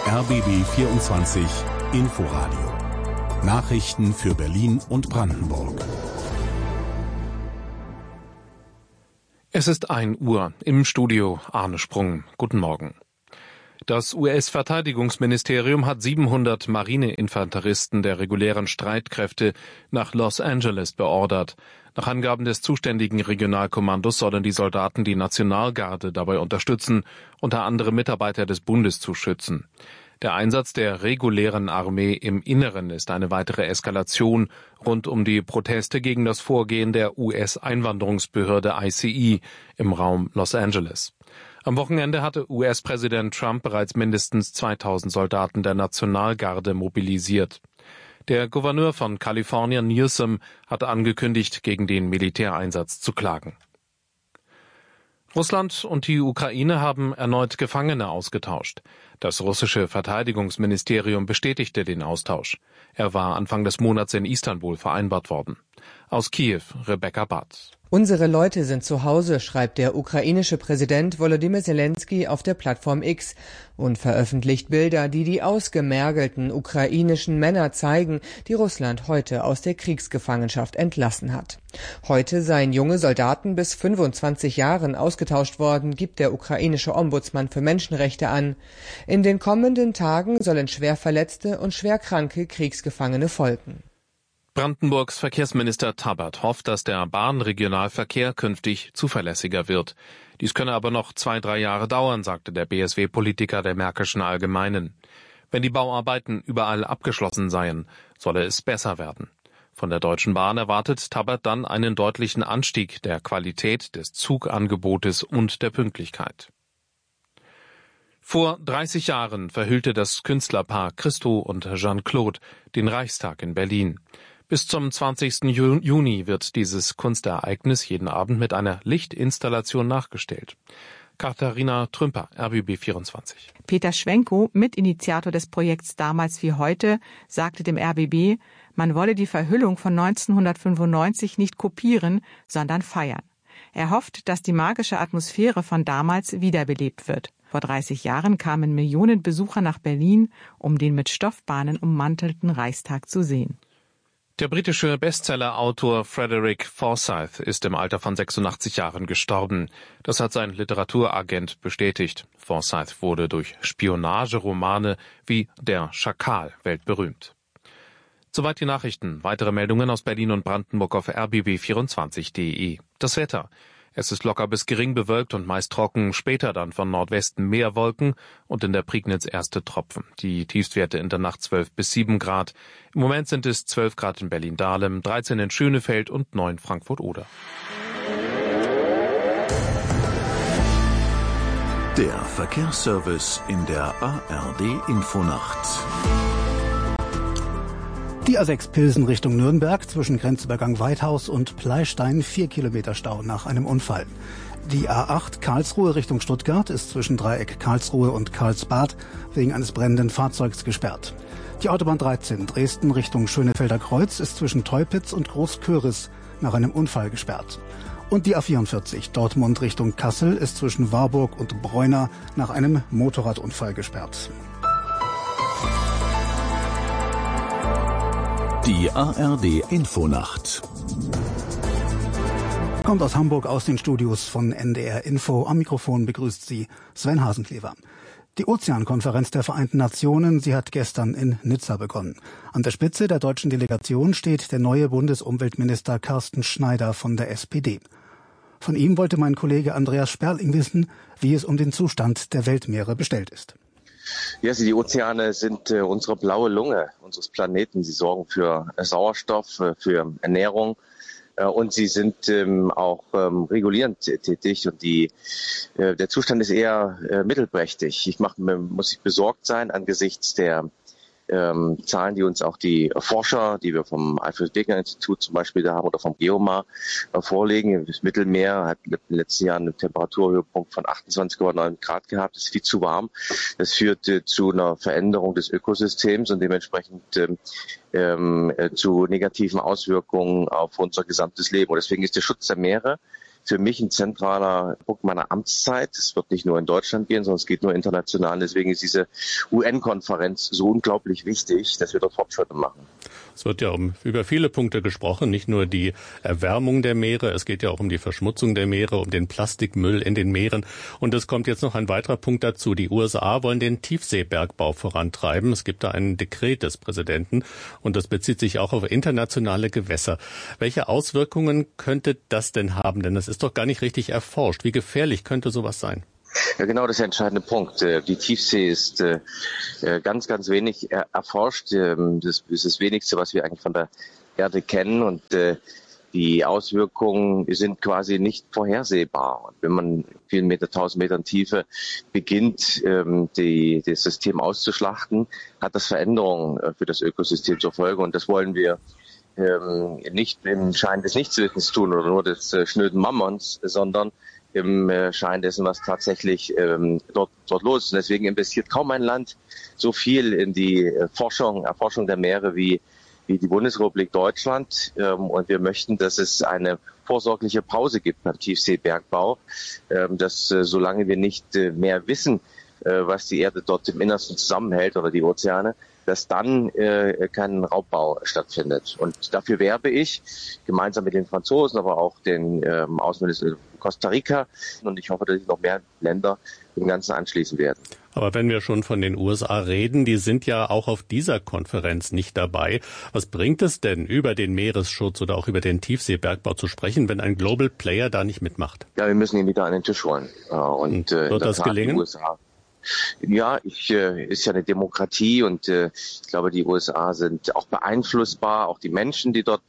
RBB 24 Inforadio. Nachrichten für Berlin und Brandenburg. Es ist 1 Uhr. Im Studio Arne Sprung. Guten Morgen. Das US-Verteidigungsministerium hat 700 Marineinfanteristen der regulären Streitkräfte nach Los Angeles beordert. Nach Angaben des zuständigen Regionalkommandos sollen die Soldaten die Nationalgarde dabei unterstützen, unter anderem Mitarbeiter des Bundes zu schützen. Der Einsatz der regulären Armee im Inneren ist eine weitere Eskalation rund um die Proteste gegen das Vorgehen der US-Einwanderungsbehörde ICE im Raum Los Angeles. Am Wochenende hatte US-Präsident Trump bereits mindestens 2000 Soldaten der Nationalgarde mobilisiert. Der Gouverneur von Kalifornien, Newsom, hat angekündigt, gegen den Militäreinsatz zu klagen. Russland und die Ukraine haben erneut Gefangene ausgetauscht. Das russische Verteidigungsministerium bestätigte den Austausch. Er war Anfang des Monats in Istanbul vereinbart worden. Aus Kiew, Rebecca Barth. Unsere Leute sind zu Hause, schreibt der ukrainische Präsident Volodymyr Zelensky auf der Plattform X und veröffentlicht Bilder, die die ausgemergelten ukrainischen Männer zeigen, die Russland heute aus der Kriegsgefangenschaft entlassen hat. Heute seien junge Soldaten bis 25 Jahren ausgetauscht worden, gibt der ukrainische Ombudsmann für Menschenrechte an. In den kommenden Tagen sollen schwer verletzte und schwerkranke Kriegsgefangene folgen. Brandenburgs Verkehrsminister Tabbert hofft, dass der Bahnregionalverkehr künftig zuverlässiger wird. Dies könne aber noch 2-3 Jahre dauern, sagte der BSW-Politiker der Märkischen Allgemeinen. Wenn die Bauarbeiten überall abgeschlossen seien, solle es besser werden. Von der Deutschen Bahn erwartet Tabbert dann einen deutlichen Anstieg der Qualität des Zugangebotes und der Pünktlichkeit. Vor 30 Jahren verhüllte das Künstlerpaar Christo und Jeanne-Claude den Reichstag in Berlin. Bis zum 20. Juni wird dieses Kunstereignis jeden Abend mit einer Lichtinstallation nachgestellt. Katharina Trümper, RBB 24. Peter Schwenkow, Mitinitiator des Projekts Damals wie heute, sagte dem RBB, man wolle die Verhüllung von 1995 nicht kopieren, sondern feiern. Er hofft, dass die magische Atmosphäre von damals wiederbelebt wird. Vor 30 Jahren kamen Millionen Besucher nach Berlin, um den mit Stoffbahnen ummantelten Reichstag zu sehen. Der britische Bestsellerautor Frederick Forsyth ist im Alter von 86 Jahren gestorben. Das hat sein Literaturagent bestätigt. Forsyth wurde durch Spionageromane wie Der Schakal weltberühmt. Soweit die Nachrichten. Weitere Meldungen aus Berlin und Brandenburg auf rbb24.de. Das Wetter. Es ist locker bis gering bewölkt und meist trocken, später dann von Nordwesten mehr Wolken und in der Prignitz erste Tropfen. Die Tiefstwerte in der Nacht 12 bis 7 Grad. Im Moment sind es 12 Grad in Berlin-Dahlem, 13 in Schönefeld und 9 Frankfurt-Oder. Der Verkehrsservice in der ARD-Infonacht. Die A6 Pilsen Richtung Nürnberg zwischen Grenzübergang Weithaus und Pleystein 4 Kilometer Stau nach einem Unfall. Die A8 Karlsruhe Richtung Stuttgart ist zwischen Dreieck Karlsruhe und Karlsbad wegen eines brennenden Fahrzeugs gesperrt. Die Autobahn 13 Dresden Richtung Schönefelder Kreuz ist zwischen Teupitz und Großköris nach einem Unfall gesperrt. Und die A44 Dortmund Richtung Kassel ist zwischen Warburg und Bräuner nach einem Motorradunfall gesperrt. Die ARD-Infonacht Kommt aus Hamburg aus den Studios von NDR Info. Am Mikrofon begrüßt Sie Sven Hasenklever. Die Ozeankonferenz der Vereinten Nationen, sie hat gestern in Nizza begonnen. An der Spitze der deutschen Delegation steht der neue Bundesumweltminister Carsten Schneider von der SPD. Von ihm wollte mein Kollege Andreas Sperling wissen, wie es um den Zustand der Weltmeere bestellt ist. Ja, die Ozeane sind unsere blaue Lunge unseres Planeten. Sie sorgen für Sauerstoff, für Ernährung und sie sind auch regulierend tätig. Und der Zustand ist eher mittelprächtig. Muss ich besorgt sein angesichts der Zahlen, die uns auch die Forscher, die wir vom Alfred-Wegener-Institut zum Beispiel da haben oder vom Geomar vorlegen. Das Mittelmeer hat in den letzten Jahren einen Temperaturhöhepunkt von 28,9 Grad gehabt. Das ist viel zu warm. Das führt zu einer Veränderung des Ökosystems und dementsprechend zu negativen Auswirkungen auf unser gesamtes Leben. Und deswegen ist der Schutz der Meere für mich ein zentraler Punkt meiner Amtszeit. Es wird nicht nur in Deutschland gehen, sondern es geht nur international. Deswegen ist diese UN-Konferenz so unglaublich wichtig, dass wir dort Fortschritte machen. Es wird ja über viele Punkte gesprochen, nicht nur die Erwärmung der Meere, es geht ja auch um die Verschmutzung der Meere, um den Plastikmüll in den Meeren. Und es kommt jetzt noch ein weiterer Punkt dazu. Die USA wollen den Tiefseebergbau vorantreiben. Es gibt da ein Dekret des Präsidenten und das bezieht sich auch auf internationale Gewässer. Welche Auswirkungen könnte das denn haben? Denn das ist doch gar nicht richtig erforscht. Wie gefährlich könnte sowas sein? Ja, genau, das ist der entscheidende Punkt. Die Tiefsee ist ganz, ganz wenig erforscht. Das ist das Wenigste, was wir eigentlich von der Erde kennen. Und die Auswirkungen sind quasi nicht vorhersehbar. Und wenn man vielen Meter, 1000 Metern Tiefe beginnt, das System auszuschlachten, hat das Veränderungen für das Ökosystem zur Folge. Und das wollen wir nicht im Schein des Nichtswissens tun oder nur des schnöden Mammons, sondern im Schein dessen, was tatsächlich dort los ist. Und deswegen investiert kaum ein Land so viel in die Erforschung der Meere wie die Bundesrepublik Deutschland. Und wir möchten, dass es eine vorsorgliche Pause gibt beim Tiefseebergbau, dass solange wir nicht mehr wissen, was die Erde dort im Innersten zusammenhält oder die Ozeane, dass dann kein Raubbau stattfindet. Und dafür werbe ich gemeinsam mit den Franzosen, aber auch den Außenminister Costa Rica. Und ich hoffe, dass sich noch mehr Länder dem Ganzen anschließen werden. Aber wenn wir schon von den USA reden, die sind ja auch auf dieser Konferenz nicht dabei. Was bringt es denn, über den Meeresschutz oder auch über den Tiefseebergbau zu sprechen, wenn ein Global Player da nicht mitmacht? Ja, wir müssen ihn wieder an den Tisch holen. Und wird das gelingen? Ja, ist ja eine Demokratie und ich glaube, die USA sind auch beeinflussbar. Auch die Menschen, die dort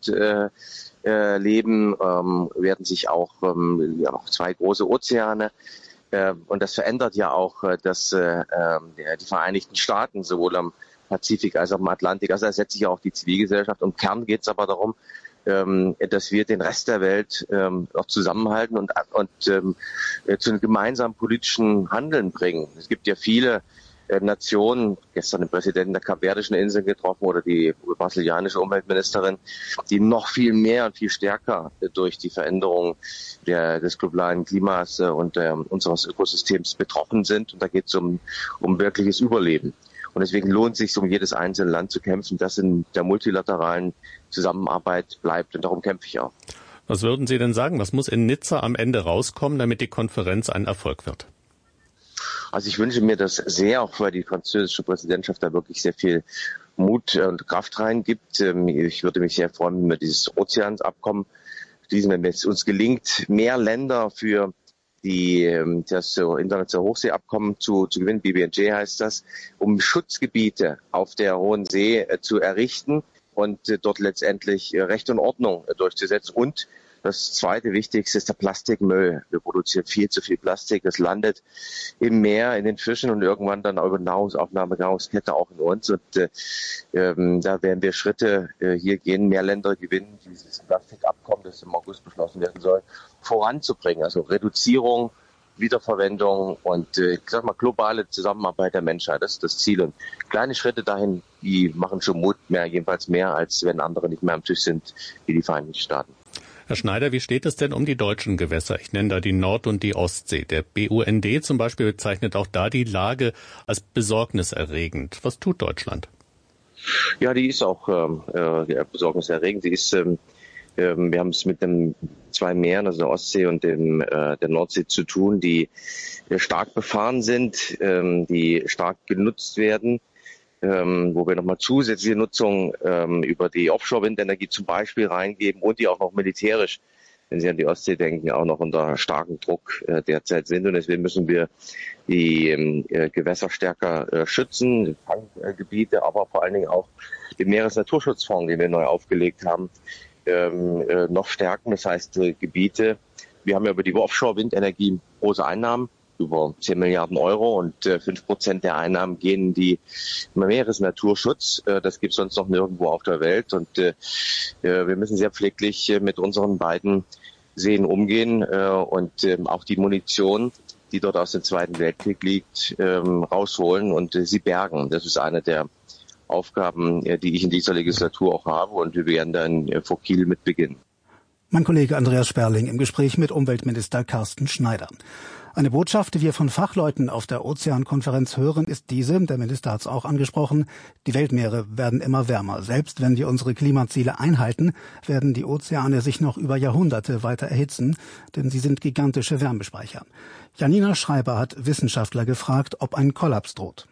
leben, werden sich auch zwei große Ozeane. Und das verändert ja auch, dass die Vereinigten Staaten sowohl am Pazifik als auch am Atlantik, also da setzt sich ja auch die Zivilgesellschaft. Im Kern geht es aber darum, dass wir den Rest der Welt auch zusammenhalten und zu einem gemeinsamen politischen Handeln bringen. Es gibt ja viele Nationen, gestern den Präsidenten der Kapverdischen Inseln getroffen oder die brasilianische Umweltministerin, die noch viel mehr und viel stärker durch die Veränderung des globalen Klimas und unseres Ökosystems betroffen sind. Und da geht es um wirkliches Überleben. Und deswegen lohnt es sich, um jedes einzelne Land zu kämpfen, das in der multilateralen Zusammenarbeit bleibt. Und darum kämpfe ich auch. Was würden Sie denn sagen? Was muss in Nizza am Ende rauskommen, damit die Konferenz ein Erfolg wird? Also ich wünsche mir das sehr, auch weil die französische Präsidentschaft da wirklich sehr viel Mut und Kraft reingibt. Ich würde mich sehr freuen, wenn wir dieses Ozeansabkommen schließen, wenn es uns gelingt, mehr Länder für das internationale Hochseeabkommen zu gewinnen, BBNJ heißt das, um Schutzgebiete auf der Hohen See zu errichten und dort letztendlich Recht und Ordnung durchzusetzen. Und das zweite Wichtigste ist der Plastikmüll. Wir produzieren viel zu viel Plastik. Das landet im Meer, in den Fischen und irgendwann dann über Nahrungsaufnahme, Nahrungskette auch in uns. Und da werden wir Schritte hier gehen, mehr Länder gewinnen, dieses Plastikabkommen, das im August beschlossen werden soll, voranzubringen. Also Reduzierung, Wiederverwendung und ich sag mal globale Zusammenarbeit der Menschheit. Das ist das Ziel. Und kleine Schritte dahin, die machen schon Mut, jedenfalls mehr, als wenn andere nicht mehr am Tisch sind, wie die Vereinigten Staaten. Herr Schneider, wie steht es denn um die deutschen Gewässer? Ich nenne da die Nord- und die Ostsee. Der BUND zum Beispiel bezeichnet auch da die Lage als besorgniserregend. Was tut Deutschland? Ja, die ist auch besorgniserregend. Sie ist, wir haben es mit den zwei Meeren, also der Ostsee und der Nordsee zu tun, die stark befahren sind, die stark genutzt werden. Wo wir nochmal zusätzliche Nutzung über die Offshore-Windenergie zum Beispiel reingeben und die auch noch militärisch, wenn Sie an die Ostsee denken, auch noch unter starkem Druck derzeit sind. Und deswegen müssen wir die Gewässer stärker schützen, Fanggebiete, aber vor allen Dingen auch den Meeresnaturschutzfonds, den wir neu aufgelegt haben, noch stärken. Das heißt, Gebiete, wir haben ja über die Offshore-Windenergie große Einnahmen, über 10 Milliarden Euro und 5% der Einnahmen gehen in die Meeresnaturschutz. Das gibt es sonst noch nirgendwo auf der Welt. Und wir müssen sehr pfleglich mit unseren beiden Seen umgehen und auch die Munition, die dort aus dem Zweiten Weltkrieg liegt, rausholen und sie bergen. Das ist eine der Aufgaben, die ich in dieser Legislatur auch habe und wir werden dann vor Kiel mit beginnen. Mein Kollege Andreas Sperling im Gespräch mit Umweltminister Carsten Schneider. Eine Botschaft, die wir von Fachleuten auf der Ozeankonferenz hören, ist diese, der Minister hat es auch angesprochen, die Weltmeere werden immer wärmer. Selbst wenn wir unsere Klimaziele einhalten, werden die Ozeane sich noch über Jahrhunderte weiter erhitzen, denn sie sind gigantische Wärmespeicher. Janina Schreiber hat Wissenschaftler gefragt, ob ein Kollaps droht.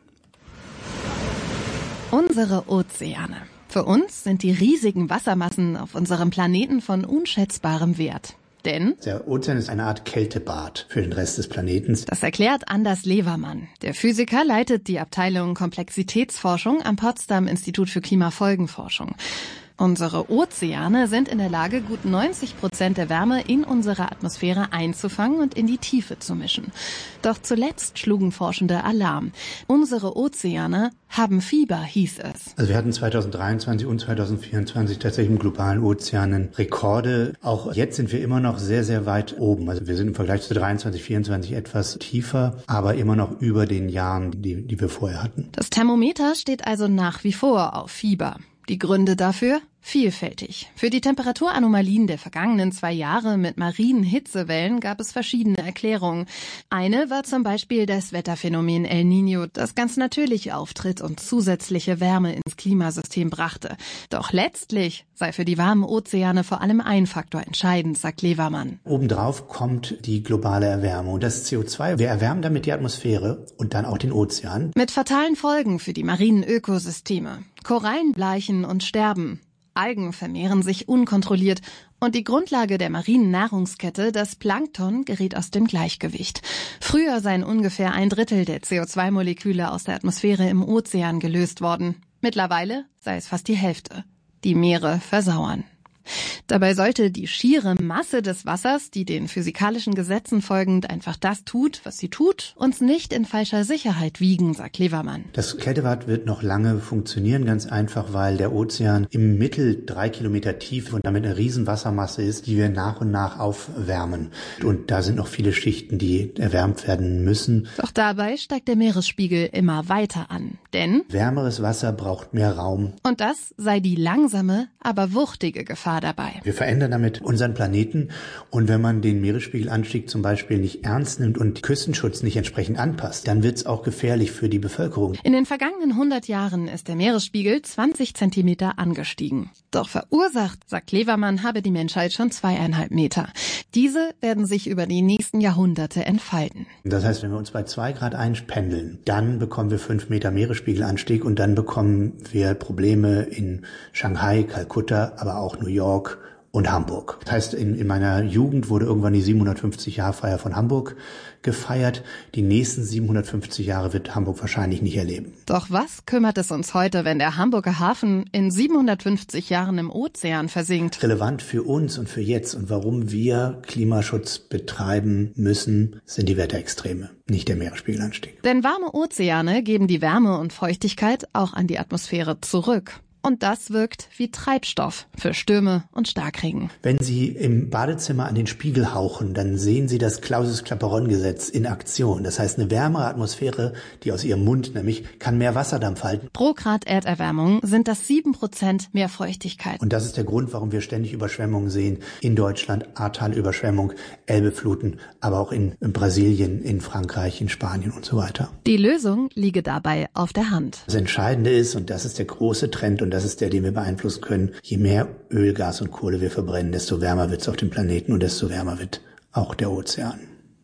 Unsere Ozeane. Für uns sind die riesigen Wassermassen auf unserem Planeten von unschätzbarem Wert. Denn der Ozean ist eine Art Kältebad für den Rest des Planeten. Das erklärt Anders Levermann. Der Physiker leitet die Abteilung Komplexitätsforschung am Potsdam Institut für Klimafolgenforschung. Unsere Ozeane sind in der Lage, gut 90% der Wärme in unserer Atmosphäre einzufangen und in die Tiefe zu mischen. Doch zuletzt schlugen Forschende Alarm. Unsere Ozeane haben Fieber, hieß es. Also wir hatten 2023 und 2024 tatsächlich im globalen Ozeanen Rekorde. Auch jetzt sind wir immer noch sehr, sehr weit oben. Also wir sind im Vergleich zu 23, 24 etwas tiefer, aber immer noch über den Jahren, die wir vorher hatten. Das Thermometer steht also nach wie vor auf Fieber. Die Gründe dafür? Vielfältig. Für die Temperaturanomalien der vergangenen 2 Jahre mit marinen Hitzewellen gab es verschiedene Erklärungen. Eine war zum Beispiel das Wetterphänomen El Niño, das ganz natürlich auftritt und zusätzliche Wärme ins Klimasystem brachte. Doch letztlich sei für die warmen Ozeane vor allem ein Faktor entscheidend, sagt Levermann. Obendrauf kommt die globale Erwärmung. Das CO2, wir erwärmen damit die Atmosphäre und dann auch den Ozean. Mit fatalen Folgen für die marinen Ökosysteme. Korallen bleichen und sterben. Algen vermehren sich unkontrolliert und die Grundlage der marinen Nahrungskette, das Plankton, gerät aus dem Gleichgewicht. Früher seien ungefähr 1/3 der CO2-Moleküle aus der Atmosphäre im Ozean gelöst worden. Mittlerweile sei es fast die Hälfte. Die Meere versauern. Dabei sollte die schiere Masse des Wassers, die den physikalischen Gesetzen folgend einfach das tut, was sie tut, uns nicht in falscher Sicherheit wiegen, sagt Levermann. Das Kältebad wird noch lange funktionieren, ganz einfach, weil der Ozean im Mittel 3 Kilometer tief und damit eine riesen Wassermasse ist, die wir nach und nach aufwärmen. Und da sind noch viele Schichten, die erwärmt werden müssen. Doch dabei steigt der Meeresspiegel immer weiter an, denn wärmeres Wasser braucht mehr Raum. Und das sei die langsame, aber wuchtige Gefahr dabei. Wir verändern damit unseren Planeten und wenn man den Meeresspiegelanstieg zum Beispiel nicht ernst nimmt und Küstenschutz nicht entsprechend anpasst, dann wird es auch gefährlich für die Bevölkerung. In den vergangenen 100 Jahren ist der Meeresspiegel 20 Zentimeter angestiegen. Doch verursacht, sagt Levermann, habe die Menschheit schon 2,5 Meter. Diese werden sich über die nächsten Jahrhunderte entfalten. Das heißt, wenn wir uns bei 2 Grad einpendeln, dann bekommen wir 5 Meter Meeresspiegelanstieg und dann bekommen wir Probleme in Shanghai, Kalkutta, aber auch New York und Hamburg. Das heißt, in meiner Jugend wurde irgendwann die 750-Jahr-Feier von Hamburg gefeiert. Die nächsten 750 Jahre wird Hamburg wahrscheinlich nicht erleben. Doch was kümmert es uns heute, wenn der Hamburger Hafen in 750 Jahren im Ozean versinkt? Relevant für uns und für jetzt und warum wir Klimaschutz betreiben müssen, sind die Wetterextreme, nicht der Meeresspiegelanstieg. Denn warme Ozeane geben die Wärme und Feuchtigkeit auch an die Atmosphäre zurück. Und das wirkt wie Treibstoff für Stürme und Starkregen. Wenn Sie im Badezimmer an den Spiegel hauchen, dann sehen Sie das Clausius-Clapeyron-Gesetz in Aktion. Das heißt, eine wärmere Atmosphäre, die aus Ihrem Mund nämlich, kann mehr Wasserdampf halten. Pro Grad Erderwärmung sind das 7% mehr Feuchtigkeit. Und das ist der Grund, warum wir ständig Überschwemmungen sehen. In Deutschland, Ahrtalüberschwemmung, Elbefluten, aber auch in Brasilien, in Frankreich, in Spanien und so weiter. Die Lösung liege dabei auf der Hand. Das Entscheidende ist, und das ist der große Trend, und das ist der, den wir beeinflussen können. Je mehr Öl, Gas und Kohle wir verbrennen, desto wärmer wird es auf dem Planeten und desto wärmer wird auch der Ozean.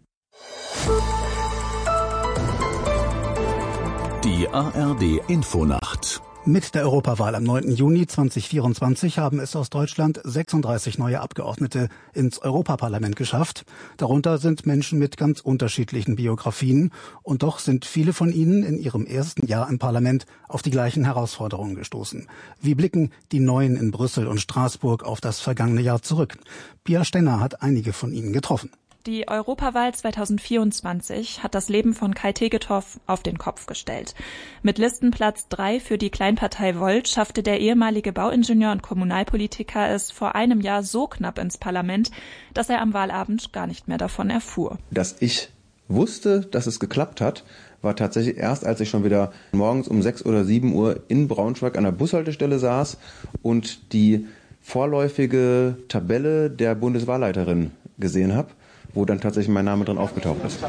Die ARD Infonacht. Mit der Europawahl am 9. Juni 2024 haben es aus Deutschland 36 neue Abgeordnete ins Europaparlament geschafft. Darunter sind Menschen mit ganz unterschiedlichen Biografien. Und doch sind viele von ihnen in ihrem ersten Jahr im Parlament auf die gleichen Herausforderungen gestoßen. Wie blicken die Neuen in Brüssel und Straßburg auf das vergangene Jahr zurück? Pia Stenner hat einige von ihnen getroffen. Die Europawahl 2024 hat das Leben von Kai Tegetthoff auf den Kopf gestellt. Mit Listenplatz 3 für die Kleinpartei Volt schaffte der ehemalige Bauingenieur und Kommunalpolitiker es vor einem Jahr so knapp ins Parlament, dass er am Wahlabend gar nicht mehr davon erfuhr. Dass ich wusste, dass es geklappt hat, war tatsächlich erst, als ich schon wieder morgens um 6 oder 7 Uhr in Braunschweig an der Bushaltestelle saß und die vorläufige Tabelle der Bundeswahlleiterin gesehen habe, wo dann tatsächlich mein Name drin aufgetaucht ist.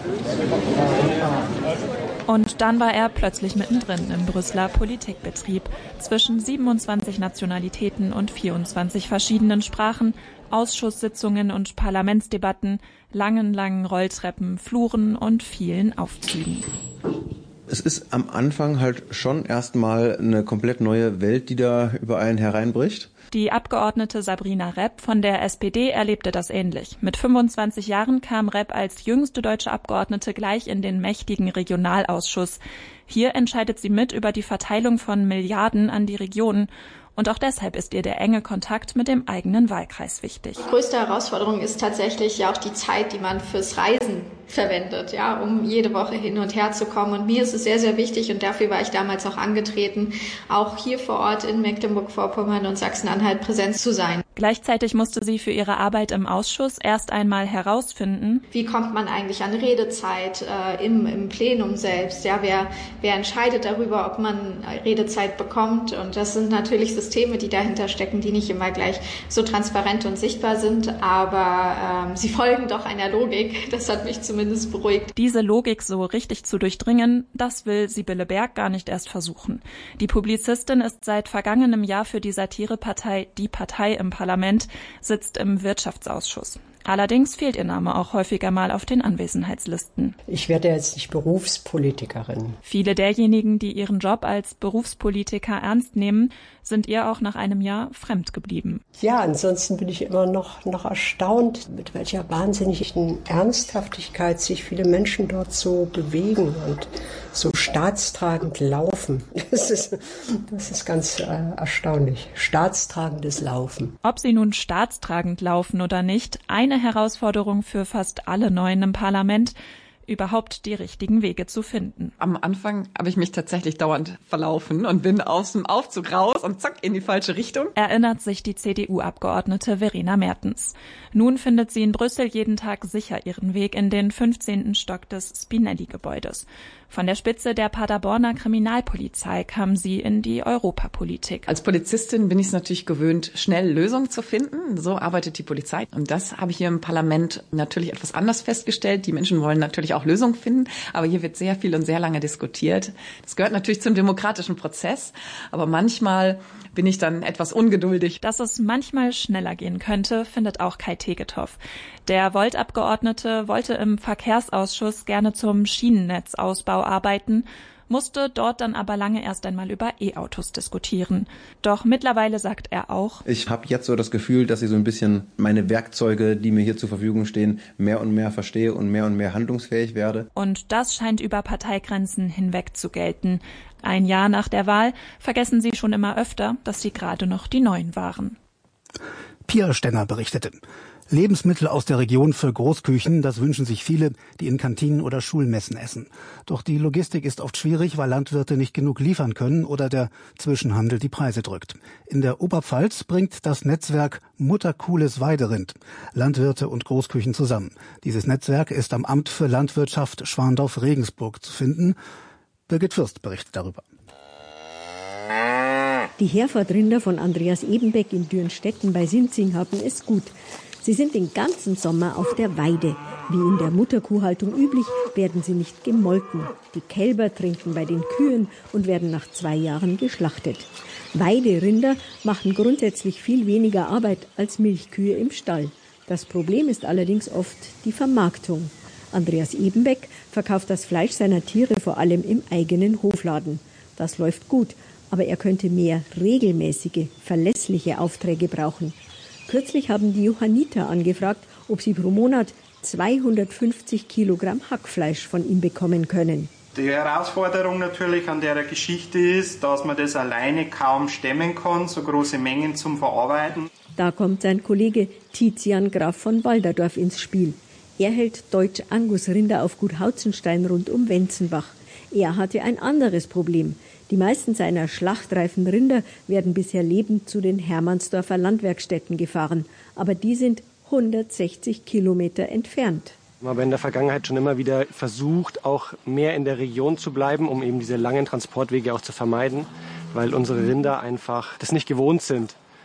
Und dann war er plötzlich mittendrin im Brüsseler Politikbetrieb. Zwischen 27 Nationalitäten und 24 verschiedenen Sprachen, Ausschusssitzungen und Parlamentsdebatten, langen Rolltreppen, Fluren und vielen Aufzügen. Es ist am Anfang halt schon erstmal eine komplett neue Welt, die da über einen hereinbricht. Die Abgeordnete Sabrina Repp von der SPD erlebte das ähnlich. Mit 25 Jahren kam Repp als jüngste deutsche Abgeordnete gleich in den mächtigen Regionalausschuss. Hier entscheidet sie mit über die Verteilung von Milliarden an die Regionen. Und auch deshalb ist ihr der enge Kontakt mit dem eigenen Wahlkreis wichtig. Die größte Herausforderung ist tatsächlich ja auch die Zeit, die man fürs Reisen verwendet, ja, um jede Woche hin und her zu kommen. Und mir ist es sehr, sehr wichtig, und dafür war ich damals auch angetreten, auch hier vor Ort in Mecklenburg-Vorpommern und Sachsen-Anhalt präsent zu sein. Gleichzeitig musste sie für ihre Arbeit im Ausschuss erst einmal herausfinden, wie kommt man eigentlich an Redezeit im Plenum selbst? Ja, wer entscheidet darüber, ob man Redezeit bekommt? Und das sind natürlich Systeme, die dahinter stecken, die nicht immer gleich so transparent und sichtbar sind, aber sie folgen doch einer Logik. Das hat mich zumindest beruhigt. Diese Logik so richtig zu durchdringen, das will Sibylle Berg gar nicht erst versuchen. Die Publizistin ist seit vergangenem Jahr für die Satirepartei Die Partei im Parlament, sitzt im Wirtschaftsausschuss. Allerdings fehlt ihr Name auch häufiger mal auf den Anwesenheitslisten. Ich werde jetzt nicht Berufspolitikerin. Viele derjenigen, die ihren Job als Berufspolitiker ernst nehmen, sind ihr auch nach einem Jahr fremd geblieben. Ja, ansonsten bin ich immer noch erstaunt, mit welcher wahnsinnigen Ernsthaftigkeit sich viele Menschen dort so bewegen und so staatstragend laufen. Das ist ganz erstaunlich. Staatstragendes Laufen. Ob sie nun staatstragend laufen oder nicht, eine Herausforderung für fast alle Neuen im Parlament, überhaupt die richtigen Wege zu finden. Am Anfang habe ich mich tatsächlich dauernd verlaufen und bin aus dem Aufzug raus und zack in die falsche Richtung. Erinnert sich die CDU-Abgeordnete Verena Mertens. Nun findet sie in Brüssel jeden Tag sicher ihren Weg in den 15. Stock des Spinelli-Gebäudes. Von der Spitze der Paderborner Kriminalpolizei kam sie in die Europapolitik. Als Polizistin bin ich es natürlich gewöhnt, schnell Lösungen zu finden. So arbeitet die Polizei. Und das habe ich hier im Parlament natürlich etwas anders festgestellt. Die Menschen wollen natürlich auch Lösungen finden, aber hier wird sehr viel und sehr lange diskutiert. Das gehört natürlich zum demokratischen Prozess, aber manchmal bin ich dann etwas ungeduldig. Dass es manchmal schneller gehen könnte, findet auch Kai Tegethoff. Der Volt-Abgeordnete wollte im Verkehrsausschuss gerne zum Schienennetzausbau arbeiten, musste dort dann aber lange erst einmal über E-Autos diskutieren. Doch mittlerweile sagt er auch: Ich habe jetzt so das Gefühl, dass ich so ein bisschen meine Werkzeuge, die mir hier zur Verfügung stehen, mehr und mehr verstehe und mehr handlungsfähig werde. Und das scheint über Parteigrenzen hinweg zu gelten. Ein Jahr nach der Wahl vergessen sie schon immer öfter, dass sie gerade noch die Neuen waren. Pia Stenger berichtete. Lebensmittel aus der Region für Großküchen, das wünschen sich viele, die in Kantinen oder Schulmessen essen. Doch die Logistik ist oft schwierig, weil Landwirte nicht genug liefern können oder der Zwischenhandel die Preise drückt. In der Oberpfalz bringt das Netzwerk Mutterkuhles Weiderind Landwirte und Großküchen zusammen. Dieses Netzwerk ist am Amt für Landwirtschaft Schwandorf-Regensburg zu finden. Birgit Fürst berichtet darüber. Die Herefordrinder von Andreas Ebenbeck in Dürnstetten bei Sinzing haben es gut. Sie sind den ganzen Sommer auf der Weide. Wie in der Mutterkuhhaltung üblich, werden sie nicht gemolken. Die Kälber trinken bei den Kühen und werden nach 2 Jahren geschlachtet. Weiderinder machen grundsätzlich viel weniger Arbeit als Milchkühe im Stall. Das Problem ist allerdings oft die Vermarktung. Andreas Ebenbeck verkauft das Fleisch seiner Tiere vor allem im eigenen Hofladen. Das läuft gut, aber er könnte mehr regelmäßige, verlässliche Aufträge brauchen. Kürzlich haben die Johanniter angefragt, ob sie pro Monat 250 Kilogramm Hackfleisch von ihm bekommen können. Die Herausforderung natürlich an der Geschichte ist, dass man das alleine kaum stemmen kann, so große Mengen zum Verarbeiten. Da kommt sein Kollege Tizian Graf von Walderdorf ins Spiel. Er hält Deutsch-Angus-Rinder auf Gut Hauzenstein rund um Wenzenbach. Er hatte ein anderes Problem. Die meisten seiner schlachtreifen Rinder werden bisher lebend zu den Hermannsdorfer Landwerkstätten gefahren. Aber die sind 160 Kilometer entfernt. Wir haben in der Vergangenheit schon immer wieder versucht, auch mehr in der Region zu bleiben, um eben diese langen Transportwege auch zu vermeiden, weil unsere Rinder einfach das nicht gewohnt sind,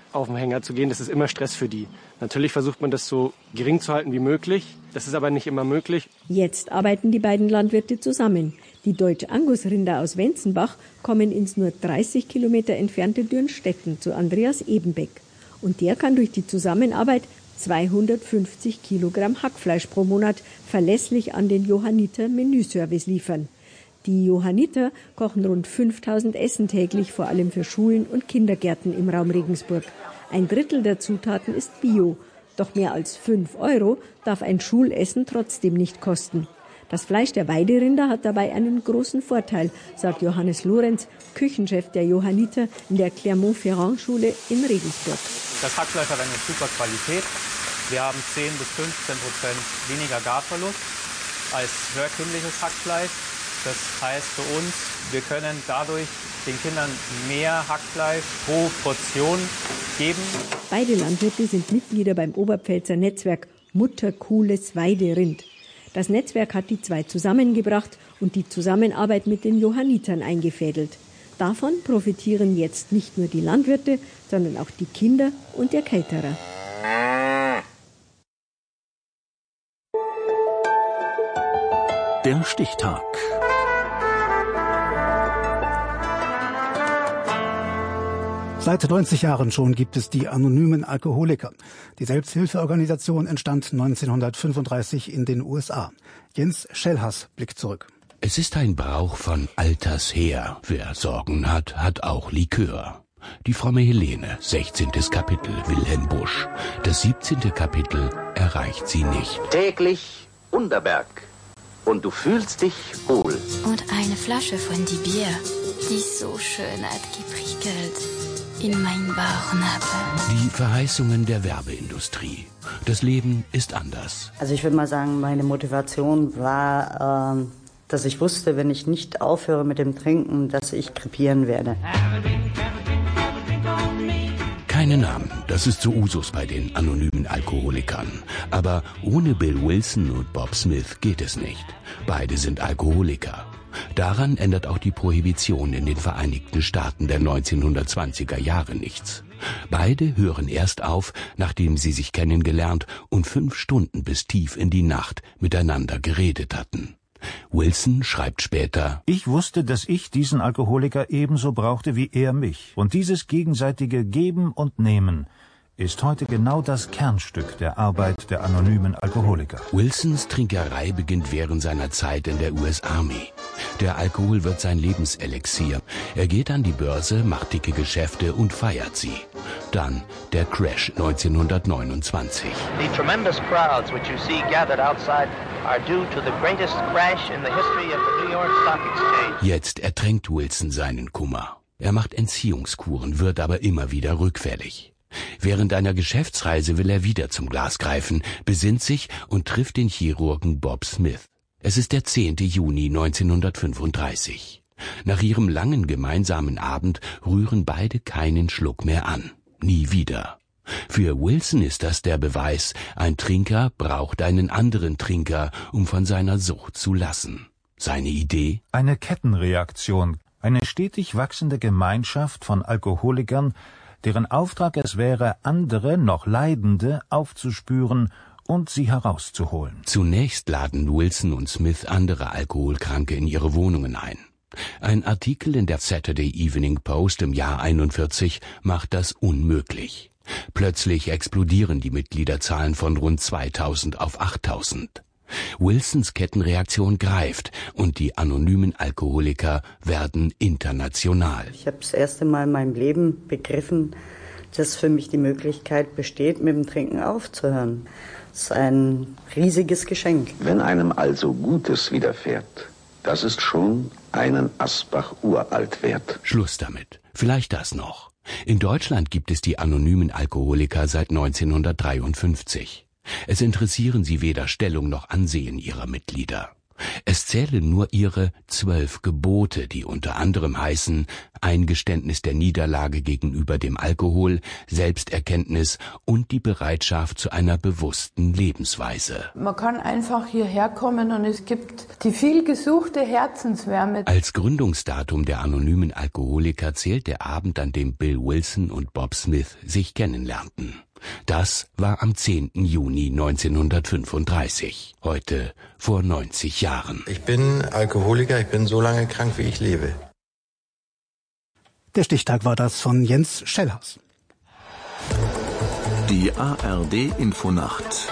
auf den Hänger zu gehen, das ist immer Stress für die. Natürlich versucht man das so gering zu halten wie möglich. Das ist aber nicht immer möglich. Jetzt arbeiten die beiden Landwirte zusammen. Die Deutsch-Angus-Rinder aus Wenzenbach kommen ins nur 30 Kilometer entfernte Dürnstetten zu Andreas Ebenbeck. Und der kann durch die Zusammenarbeit 250 Kilogramm Hackfleisch pro Monat verlässlich an den Johanniter Menüservice liefern. Die Johanniter kochen rund 5000 Essen täglich, vor allem für Schulen und Kindergärten im Raum Regensburg. 1/3 der Zutaten ist Bio. Doch mehr als 5 € darf ein Schulessen trotzdem nicht kosten. Das Fleisch der Weiderinder hat dabei einen großen Vorteil, sagt Johannes Lorenz, Küchenchef der Johanniter in der Clermont-Ferrand-Schule in Regensburg. Das Hackfleisch hat eine super Qualität. Wir haben 10 bis 15% weniger Garverlust als herkömmliches Hackfleisch. Das heißt für uns, wir können dadurch den Kindern mehr Hackfleisch pro Portion geben. Beide Landwirte sind Mitglieder beim Oberpfälzer Netzwerk Mutterkuhles Weiderind. Das Netzwerk hat die zwei zusammengebracht und die Zusammenarbeit mit den Johannitern eingefädelt. Davon profitieren jetzt nicht nur die Landwirte, sondern auch die Kinder und der Caterer. Der Stichtag. Seit 90 Jahren schon gibt es die anonymen Alkoholiker. Die Selbsthilfeorganisation entstand 1935 in den USA. Jens Schellhass blickt zurück. Es ist ein Brauch von alters her. Wer Sorgen hat, hat auch Likör. Die fromme Helene, 16. Kapitel, Wilhelm Busch. Das 17. Kapitel erreicht sie nicht. Täglich Unterberg. Und du fühlst dich wohl. Und eine Flasche von die Bier, die so schön hat geprickelt in mein Bauchnabel. Die Verheißungen der Werbeindustrie. Das Leben ist anders. Also ich würde mal sagen, meine Motivation war, dass ich wusste, wenn ich nicht aufhöre mit dem Trinken, dass ich krepieren werde. Keine Namen, das ist so Usus bei den anonymen Alkoholikern. Aber ohne Bill Wilson und Bob Smith geht es nicht. Beide sind Alkoholiker. Daran ändert auch die Prohibition in den Vereinigten Staaten der 1920er Jahre nichts. Beide hören erst auf, nachdem sie sich kennengelernt und 5 Stunden bis tief in die Nacht miteinander geredet hatten. Wilson schreibt später: Ich wusste, dass ich diesen Alkoholiker ebenso brauchte wie er mich. Und dieses gegenseitige Geben und Nehmen ist heute genau das Kernstück der Arbeit der anonymen Alkoholiker. Wilsons Trinkerei beginnt während seiner Zeit in der US Army. Der Alkohol wird sein Lebenselixier. Er geht an die Börse, macht dicke Geschäfte und feiert sie. Dann der Crash 1929. The tremendous crowds which you see gathered outside are due to the greatest crash in the history of the New York Stock Exchange. Jetzt ertränkt Wilson seinen Kummer. Er macht Entziehungskuren, wird aber immer wieder rückfällig. Während einer Geschäftsreise will er wieder zum Glas greifen, besinnt sich und trifft den Chirurgen Bob Smith. Es ist der 10. Juni 1935. Nach ihrem langen gemeinsamen Abend rühren beide keinen Schluck mehr an. Nie wieder. Für Wilson ist das der Beweis, ein Trinker braucht einen anderen Trinker, um von seiner Sucht zu lassen. Seine Idee? Eine Kettenreaktion, eine stetig wachsende Gemeinschaft von Alkoholikern, deren Auftrag es wäre, andere, noch Leidende, aufzuspüren und sie herauszuholen. Zunächst laden Wilson und Smith andere Alkoholkranke in ihre Wohnungen ein. Ein Artikel in der Saturday Evening Post im Jahr 41 macht das unmöglich. Plötzlich explodieren die Mitgliederzahlen von rund 2000 auf 8000. Wilsons Kettenreaktion greift und die anonymen Alkoholiker werden international. Ich habe das erste Mal in meinem Leben begriffen, dass für mich die Möglichkeit besteht, mit dem Trinken aufzuhören. Das ist ein riesiges Geschenk. Wenn einem also Gutes widerfährt, das ist schon einen Asbach uralt wert. Schluss damit. Vielleicht das noch. In Deutschland gibt es die anonymen Alkoholiker seit 1953. Es interessieren sie weder Stellung noch Ansehen ihrer Mitglieder. Es zählen nur ihre 12 Gebote, die unter anderem heißen Eingeständnis der Niederlage gegenüber dem Alkohol, Selbsterkenntnis und die Bereitschaft zu einer bewussten Lebensweise. Man kann einfach hierher kommen und es gibt die viel gesuchte Herzenswärme. Als Gründungsdatum der anonymen Alkoholiker zählt der Abend, an dem Bill Wilson und Bob Smith sich kennenlernten. Das war am 10. Juni 1935, heute vor 90 Jahren. Ich bin Alkoholiker, ich bin so lange krank, wie ich lebe. Der Stichtag war das von Jens Schellhaus. Die ARD-Infonacht.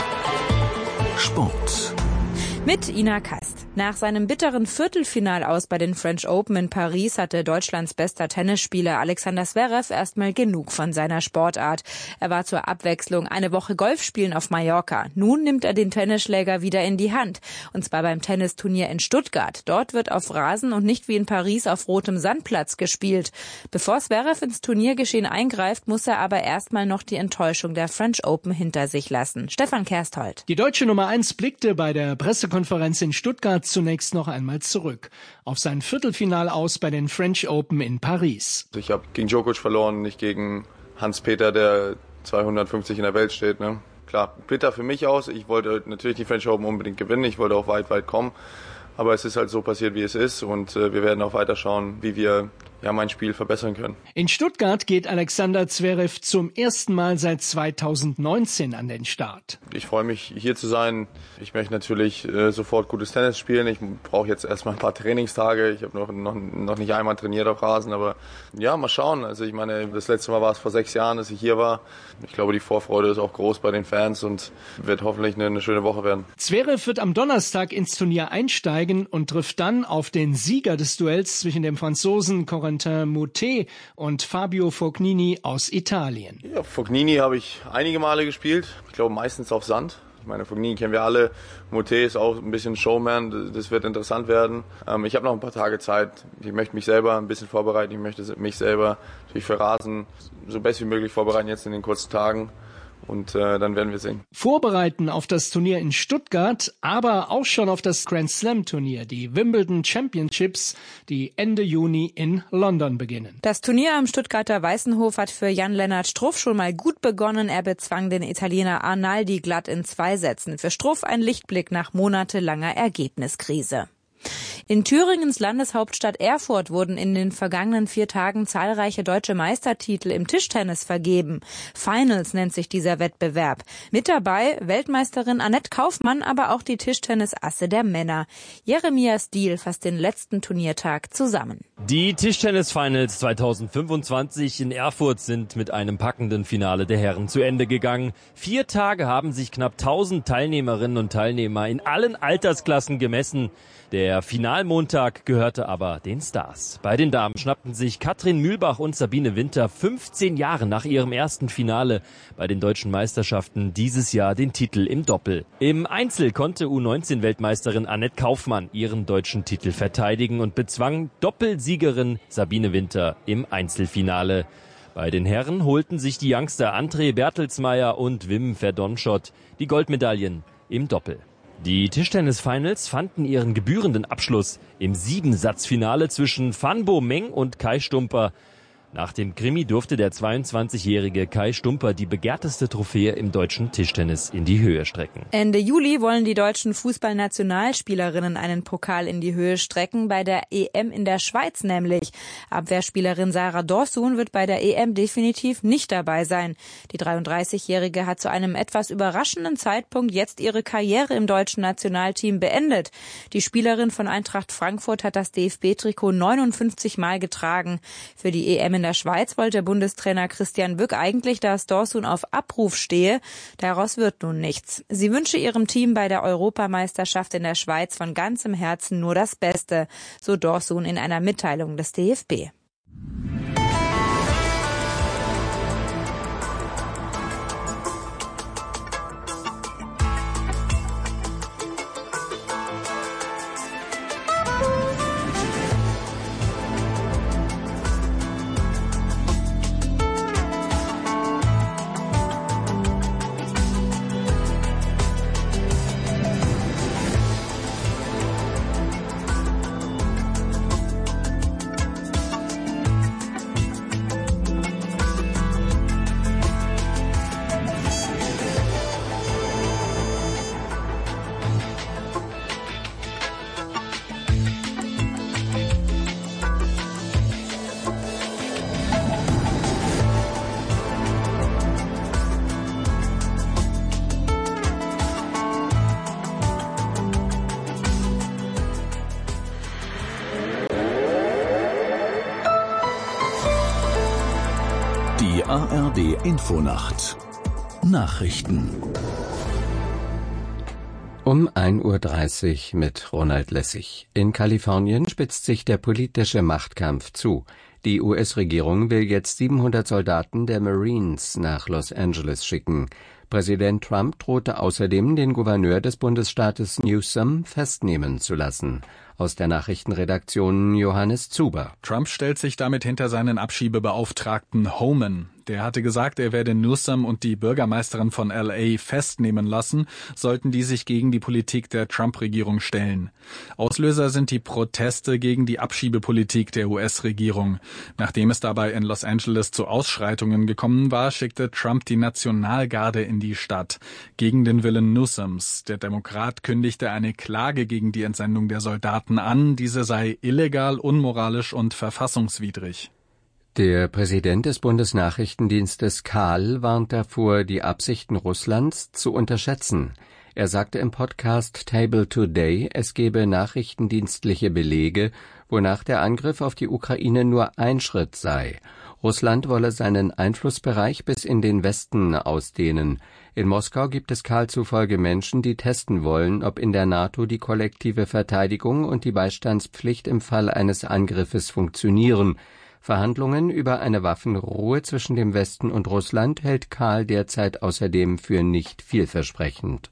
Sport. Mit Ina Kast. Nach seinem bitteren Viertelfinalaus bei den French Open in Paris hatte Deutschlands bester Tennisspieler Alexander Zverev erstmal genug von seiner Sportart. Er war zur Abwechslung eine Woche Golf spielen auf Mallorca. Nun nimmt er den Tennisschläger wieder in die Hand. Und zwar beim Tennisturnier in Stuttgart. Dort wird auf Rasen und nicht wie in Paris auf rotem Sandplatz gespielt. Bevor Zverev ins Turniergeschehen eingreift, muss er aber erstmal noch die Enttäuschung der French Open hinter sich lassen. Stefan Kersthold. Die deutsche Nummer 1 blickte bei der Pressekonferenz in Stuttgart zunächst noch einmal zurück auf sein Viertelfinalaus bei den French Open in Paris. Ich habe gegen Djokovic verloren, nicht gegen Hans-Peter, der 250 in der Welt steht. Ne? Klar, bitter für mich aus. Ich wollte natürlich die French Open unbedingt gewinnen. Ich wollte auch weit kommen. Aber es ist halt so passiert, wie es ist. Und wir werden auch weiter schauen, wie wir mein Spiel verbessern können. In Stuttgart geht Alexander Zverev zum ersten Mal seit 2019 an den Start. Ich freue mich, hier zu sein. Ich möchte natürlich sofort gutes Tennis spielen. Ich brauche jetzt erstmal ein paar Trainingstage. Ich habe noch nicht einmal trainiert auf Rasen. Aber ja, mal schauen. Also ich meine, das letzte Mal war es vor 6 Jahren, dass ich hier war. Ich glaube, die Vorfreude ist auch groß bei den Fans und wird hoffentlich eine schöne Woche werden. Zverev wird am Donnerstag ins Turnier einsteigen und trifft dann auf den Sieger des Duells zwischen dem Franzosen Corentin Moutet und Fabio Fognini aus Italien. Ja, Fognini habe ich einige Male gespielt. Ich glaube meistens auf Sand. Ich meine, Fognini kennen wir alle. Moutet ist auch ein bisschen Showman. Das wird interessant werden. Ich habe noch ein paar Tage Zeit. Ich möchte mich selber ein bisschen vorbereiten. Ich möchte mich selber natürlich für Rasen so best wie möglich vorbereiten jetzt in den kurzen Tagen. Und dann werden wir sehen. Vorbereiten auf das Turnier in Stuttgart, aber auch schon auf das Grand Slam Turnier, die Wimbledon Championships, die Ende Juni in London beginnen. Das Turnier am Stuttgarter Weißenhof hat für Jan-Lennart Struff schon mal gut begonnen. Er bezwang den Italiener Arnaldi glatt in 2 Sätzen. Für Struff ein Lichtblick nach monatelanger Ergebniskrise. In Thüringens Landeshauptstadt Erfurt wurden in den vergangenen 4 Tagen zahlreiche deutsche Meistertitel im Tischtennis vergeben. Finals nennt sich dieser Wettbewerb. Mit dabei Weltmeisterin Annette Kaufmann, aber auch die Tischtennisasse der Männer. Jeremias Diehl fasst den letzten Turniertag zusammen. Die Tischtennis-Finals 2025 in Erfurt sind mit einem packenden Finale der Herren zu Ende gegangen. 4 Tage haben sich knapp 1000 Teilnehmerinnen und Teilnehmer in allen Altersklassen gemessen. Der Finalmontag gehörte aber den Stars. Bei den Damen schnappten sich Katrin Mühlbach und Sabine Winter 15 Jahre nach ihrem ersten Finale bei den deutschen Meisterschaften dieses Jahr den Titel im Doppel. Im Einzel konnte U19-Weltmeisterin Annette Kaufmann ihren deutschen Titel verteidigen und bezwang Doppelsiegerin Sabine Winter im Einzelfinale. Bei den Herren holten sich die Youngster André Bertelsmeier und Wim Verdonschot die Goldmedaillen im Doppel. Die Tischtennis-Finals fanden ihren gebührenden Abschluss im 7-Satz-Finale zwischen Fan Bo-meng und Kai Stumper. Nach dem Krimi durfte der 22-jährige Kai Stumper die begehrteste Trophäe im deutschen Tischtennis in die Höhe strecken. Ende Juli wollen die deutschen Fußballnationalspielerinnen einen Pokal in die Höhe strecken, bei der EM in der Schweiz nämlich. Abwehrspielerin Sarah Dorsun wird bei der EM definitiv nicht dabei sein. Die 33-jährige hat zu einem etwas überraschenden Zeitpunkt jetzt ihre Karriere im deutschen Nationalteam beendet. Die Spielerin von Eintracht Frankfurt hat das DFB-Trikot 59 Mal getragen. Für die EM in der Schweiz wollte Bundestrainer Christian Bück eigentlich, dass Dorsun auf Abruf stehe. Daraus wird nun nichts. Sie wünsche ihrem Team bei der Europameisterschaft in der Schweiz von ganzem Herzen nur das Beste, so Dorsun in einer Mitteilung des DFB. ARD Infonacht Nachrichten Um 1:30 Uhr mit Ronald Lessig. In Kalifornien spitzt sich der politische Machtkampf zu. Die US-Regierung will jetzt 700 Soldaten der Marines nach Los Angeles schicken. Präsident Trump drohte außerdem, den Gouverneur des Bundesstaates Newsom festnehmen zu lassen. Aus der Nachrichtenredaktion Johannes Zuber. Trump stellt sich damit hinter seinen Abschiebebeauftragten Homan. Der hatte gesagt, er werde Newsom und die Bürgermeisterin von L.A. festnehmen lassen, sollten die sich gegen die Politik der Trump-Regierung stellen. Auslöser sind die Proteste gegen die Abschiebepolitik der US-Regierung. Nachdem es dabei in Los Angeles zu Ausschreitungen gekommen war, schickte Trump die Nationalgarde in die Stadt, gegen den Willen Newsoms. Der Demokrat kündigte eine Klage gegen die Entsendung der Soldaten an, diese sei illegal, unmoralisch und verfassungswidrig. Der Präsident des Bundesnachrichtendienstes Kahl warnt davor, die Absichten Russlands zu unterschätzen. Er sagte im Podcast Table Today, es gebe nachrichtendienstliche Belege, wonach der Angriff auf die Ukraine nur ein Schritt sei. Russland wolle seinen Einflussbereich bis in den Westen ausdehnen. In Moskau gibt es Kahl zufolge Menschen, die testen wollen, ob in der NATO die kollektive Verteidigung und die Beistandspflicht im Fall eines Angriffes funktionieren. Verhandlungen über eine Waffenruhe zwischen dem Westen und Russland hält Kahl derzeit außerdem für nicht vielversprechend.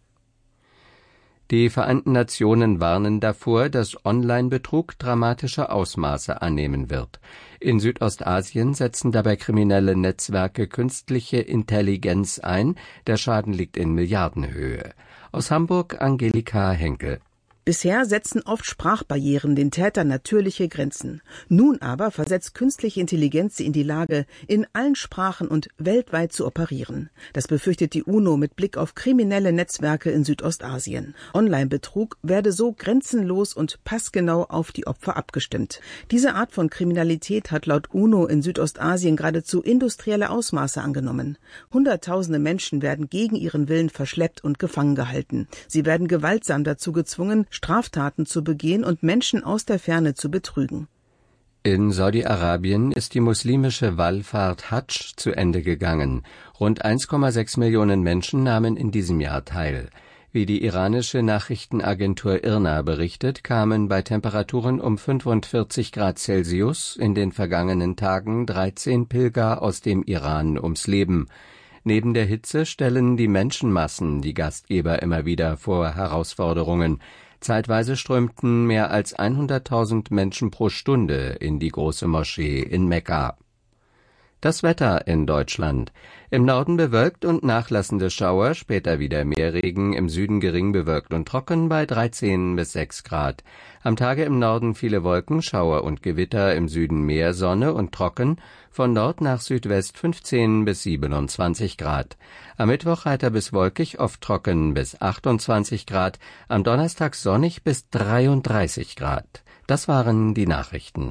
Die Vereinten Nationen warnen davor, dass Online-Betrug dramatische Ausmaße annehmen wird. In Südostasien setzen dabei kriminelle Netzwerke künstliche Intelligenz ein. Der Schaden liegt in Milliardenhöhe. Aus Hamburg Angelika Henkel. Bisher setzen oft Sprachbarrieren den Tätern natürliche Grenzen. Nun aber versetzt künstliche Intelligenz sie in die Lage, in allen Sprachen und weltweit zu operieren. Das befürchtet die UNO mit Blick auf kriminelle Netzwerke in Südostasien. Online-Betrug werde so grenzenlos und passgenau auf die Opfer abgestimmt. Diese Art von Kriminalität hat laut UNO in Südostasien geradezu industrielle Ausmaße angenommen. Hunderttausende Menschen werden gegen ihren Willen verschleppt und gefangen gehalten. Sie werden gewaltsam dazu gezwungen, Straftaten zu begehen und Menschen aus der Ferne zu betrügen. In Saudi-Arabien ist die muslimische Wallfahrt Hadsch zu Ende gegangen. Rund 1,6 Millionen Menschen nahmen in diesem Jahr teil. Wie die iranische Nachrichtenagentur IRNA berichtet, kamen bei Temperaturen um 45 Grad Celsius in den vergangenen Tagen 13 Pilger aus dem Iran ums Leben. Neben der Hitze stellen die Menschenmassen die Gastgeber immer wieder vor Herausforderungen. Zeitweise strömten mehr als 100.000 Menschen pro Stunde in die große Moschee in Mekka. Das Wetter in Deutschland. Im Norden bewölkt und nachlassende Schauer, später wieder mehr Regen, im Süden gering bewölkt und trocken bei 13 bis 6 Grad. Am Tage im Norden viele Wolken, Schauer und Gewitter, im Süden mehr Sonne und trocken, von Nord nach Südwest 15 bis 27 Grad. Am Mittwoch heiter bis wolkig, oft trocken bis 28 Grad, am Donnerstag sonnig bis 33 Grad. Das waren die Nachrichten.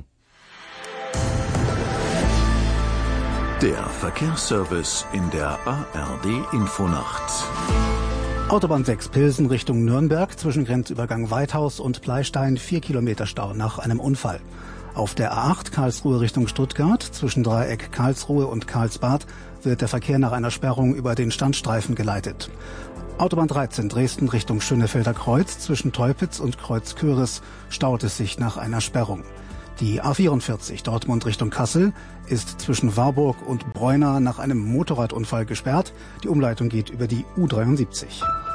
Der Verkehrsservice in der ARD Infonacht. Autobahn 6 Pilsen Richtung Nürnberg, zwischen Grenzübergang Weithaus und Pleistein 4 Kilometer Stau nach einem Unfall. Auf der A8 Karlsruhe Richtung Stuttgart, zwischen Dreieck Karlsruhe und Karlsbad, wird der Verkehr nach einer Sperrung über den Standstreifen geleitet. Autobahn 13 Dresden Richtung Schönefelder Kreuz, zwischen Teupitz und Kreuz Köris staut es sich nach einer Sperrung. Die A44 Dortmund Richtung Kassel ist zwischen Warburg und Bräuner nach einem Motorradunfall gesperrt. Die Umleitung geht über die U73.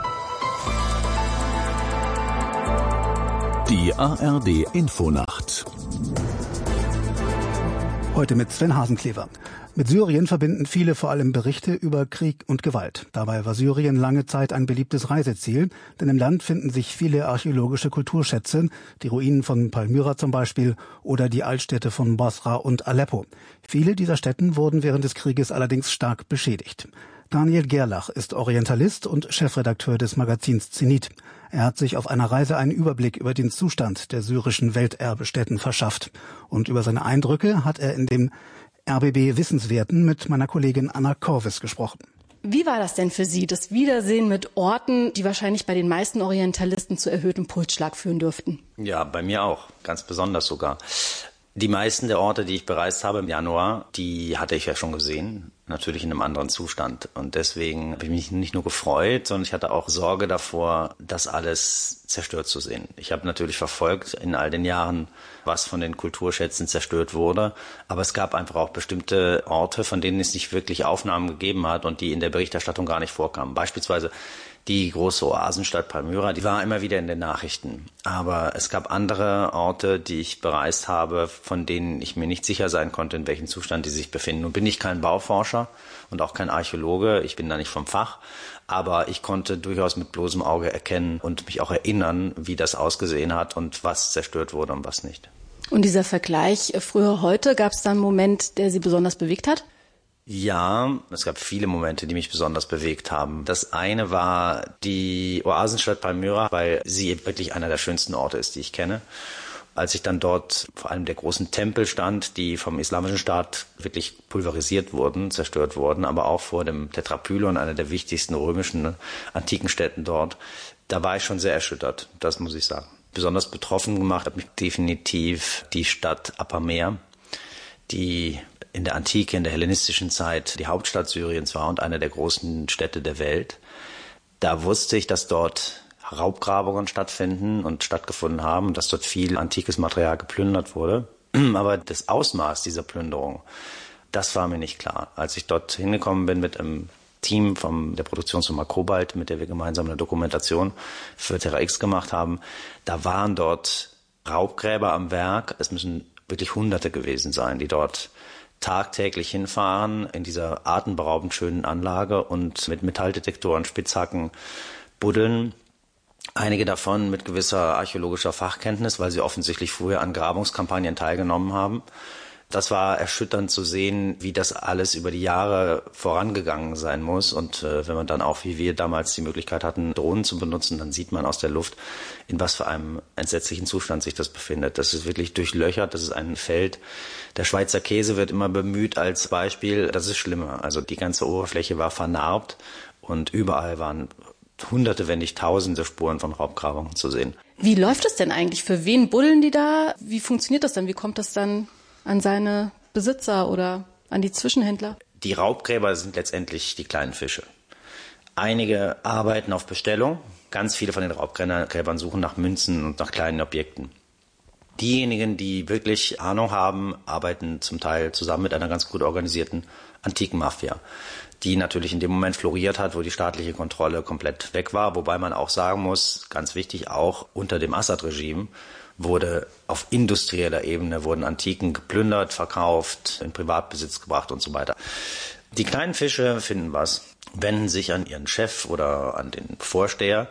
Die ARD Infonacht. Heute mit Sven Hasenklever. Mit Syrien verbinden viele vor allem Berichte über Krieg und Gewalt. Dabei war Syrien lange Zeit ein beliebtes Reiseziel, denn im Land finden sich viele archäologische Kulturschätze, die Ruinen von Palmyra zum Beispiel oder die Altstädte von Basra und Aleppo. Viele dieser Stätten wurden während des Krieges allerdings stark beschädigt. Daniel Gerlach ist Orientalist und Chefredakteur des Magazins Zenit. Er hat sich auf einer Reise einen Überblick über den Zustand der syrischen Welterbestätten verschafft. Und über seine Eindrücke hat er in dem RBB Wissenswerten mit meiner Kollegin Anna Korvis gesprochen. Wie war das denn für Sie, das Wiedersehen mit Orten, die wahrscheinlich bei den meisten Orientalisten zu erhöhtem Pulsschlag führen dürften? Ja, bei mir auch, ganz besonders sogar. Die meisten der Orte, die ich bereist habe im Januar, die hatte ich ja schon gesehen, natürlich in einem anderen Zustand. Und deswegen habe ich mich nicht nur gefreut, sondern ich hatte auch Sorge davor, das alles zerstört zu sehen. Ich habe natürlich verfolgt in all den Jahren, was von den Kulturschätzen zerstört wurde. Aber es gab einfach auch bestimmte Orte, von denen es nicht wirklich Aufnahmen gegeben hat und die in der Berichterstattung gar nicht vorkamen. Beispielsweise die große Oasenstadt Palmyra, die war immer wieder in den Nachrichten. Aber es gab andere Orte, die ich bereist habe, von denen ich mir nicht sicher sein konnte, in welchem Zustand die sich befinden. Nun bin ich kein Bauforscher und auch kein Archäologe, ich bin da nicht vom Fach. Aber ich konnte durchaus mit bloßem Auge erkennen und mich auch erinnern, wie das ausgesehen hat und was zerstört wurde und was nicht. Und dieser Vergleich früher-heute, gab es da einen Moment, der Sie besonders bewegt hat? Ja, es gab viele Momente, die mich besonders bewegt haben. Das eine war die Oasenstadt Palmyra, weil sie wirklich einer der schönsten Orte ist, die ich kenne. Als ich dann dort vor allem der großen Tempel stand, die vom Islamischen Staat wirklich pulverisiert wurden, zerstört wurden, aber auch vor dem Tetrapylon, einer der wichtigsten römischen antiken Städten dort, da war ich schon sehr erschüttert, das muss ich sagen. Besonders betroffen gemacht hat mich definitiv die Stadt Apamea, die in der Antike, in der hellenistischen Zeit die Hauptstadt Syriens war und eine der großen Städte der Welt. Da wusste ich, dass dort Raubgrabungen stattfinden und stattgefunden haben und dass dort viel antikes Material geplündert wurde. Aber das Ausmaß dieser Plünderung, das war mir nicht klar. Als ich dort hingekommen bin mit einem Team von der Produktionsfirma Cobalt, mit der wir gemeinsam eine Dokumentation für Terra X gemacht haben, da waren dort Raubgräber am Werk. Es müssen wirklich Hunderte gewesen sein, die dort tagtäglich hinfahren in dieser atemberaubend schönen Anlage und mit Metalldetektoren, Spitzhacken buddeln. Einige davon mit gewisser archäologischer Fachkenntnis, weil sie offensichtlich früher an Grabungskampagnen teilgenommen haben. Das war erschütternd zu sehen, wie das alles über die Jahre vorangegangen sein muss. Und wenn man dann auch, wie wir damals die Möglichkeit hatten, Drohnen zu benutzen, dann sieht man aus der Luft, in was für einem entsetzlichen Zustand sich das befindet. Das ist wirklich durchlöchert, das ist ein Feld. Der Schweizer Käse wird immer bemüht als Beispiel. Das ist schlimmer. Also die ganze Oberfläche war vernarbt und überall waren Hunderte, wenn nicht Tausende Spuren von Raubgrabungen zu sehen. Wie läuft das denn eigentlich? Für wen buddeln die da? Wie funktioniert das denn? Wie kommt das dann an seine Besitzer oder an die Zwischenhändler? Die Raubgräber sind letztendlich die kleinen Fische. Einige arbeiten auf Bestellung. Ganz viele von den Raubgräbern suchen nach Münzen und nach kleinen Objekten. Diejenigen, die wirklich Ahnung haben, arbeiten zum Teil zusammen mit einer ganz gut organisierten antiken Mafia, die natürlich in dem Moment floriert hat, wo die staatliche Kontrolle komplett weg war. Wobei man auch sagen muss, ganz wichtig, auch unter dem Assad-Regime wurde auf industrieller Ebene wurden Antiken geplündert, verkauft, in Privatbesitz gebracht und so weiter. Die kleinen Fische finden was, wenden sich an ihren Chef oder an den Vorsteher,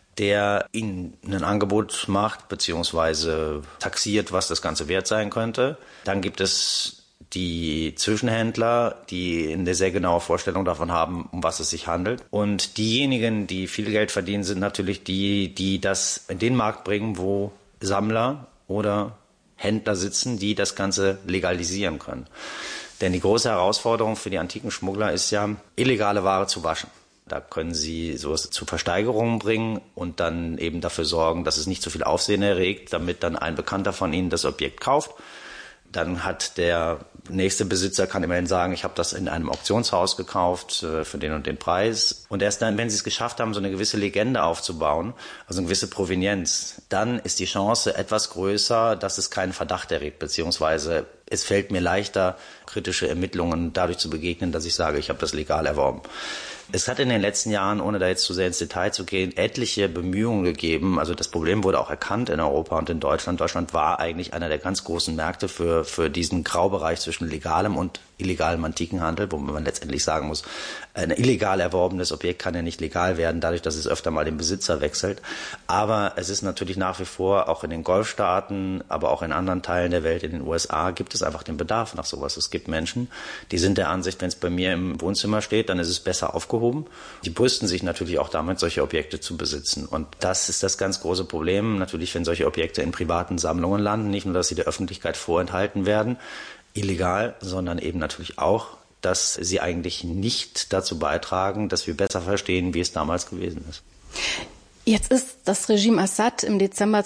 der ihnen ein Angebot macht beziehungsweise taxiert, was das Ganze wert sein könnte. Dann gibt es die Zwischenhändler, die eine sehr genaue Vorstellung davon haben, um was es sich handelt. Und diejenigen, die viel Geld verdienen, sind natürlich die das in den Markt bringen, wo Sammler oder Händler sitzen, die das Ganze legalisieren können. Denn die große Herausforderung für die antiken Schmuggler ist ja, illegale Ware zu waschen. Da können sie sowas zu Versteigerungen bringen und dann eben dafür sorgen, dass es nicht so viel Aufsehen erregt, damit dann ein Bekannter von ihnen das Objekt kauft. Dann hat der nächste Besitzer, kann immerhin sagen, ich habe das in einem Auktionshaus gekauft für den und den Preis. Und erst dann, wenn sie es geschafft haben, so eine gewisse Legende aufzubauen, also eine gewisse Provenienz, dann ist die Chance etwas größer, dass es keinen Verdacht erregt, beziehungsweise es fällt mir leichter, kritische Ermittlungen dadurch zu begegnen, dass ich sage, ich habe das legal erworben. Es hat in den letzten Jahren, ohne da jetzt zu sehr ins Detail zu gehen, etliche Bemühungen gegeben. Also das Problem wurde auch erkannt in Europa und in Deutschland. Deutschland war eigentlich einer der ganz großen Märkte für diesen Graubereich zwischen legalem und illegalem Antikenhandel, wo man letztendlich sagen muss, ein illegal erworbenes Objekt kann ja nicht legal werden, dadurch, dass es öfter mal den Besitzer wechselt. Aber es ist natürlich nach wie vor, auch in den Golfstaaten, aber auch in anderen Teilen der Welt, in den USA, gibt es einfach den Bedarf nach sowas. Es gibt Menschen, die sind der Ansicht, wenn es bei mir im Wohnzimmer steht, dann ist es besser aufgehoben. Die brüsten sich natürlich auch damit, solche Objekte zu besitzen. Und das ist das ganz große Problem, natürlich, wenn solche Objekte in privaten Sammlungen landen, nicht nur, dass sie der Öffentlichkeit vorenthalten werden, illegal, sondern eben natürlich auch, dass sie eigentlich nicht dazu beitragen, dass wir besser verstehen, wie es damals gewesen ist. Jetzt ist das Regime Assad im Dezember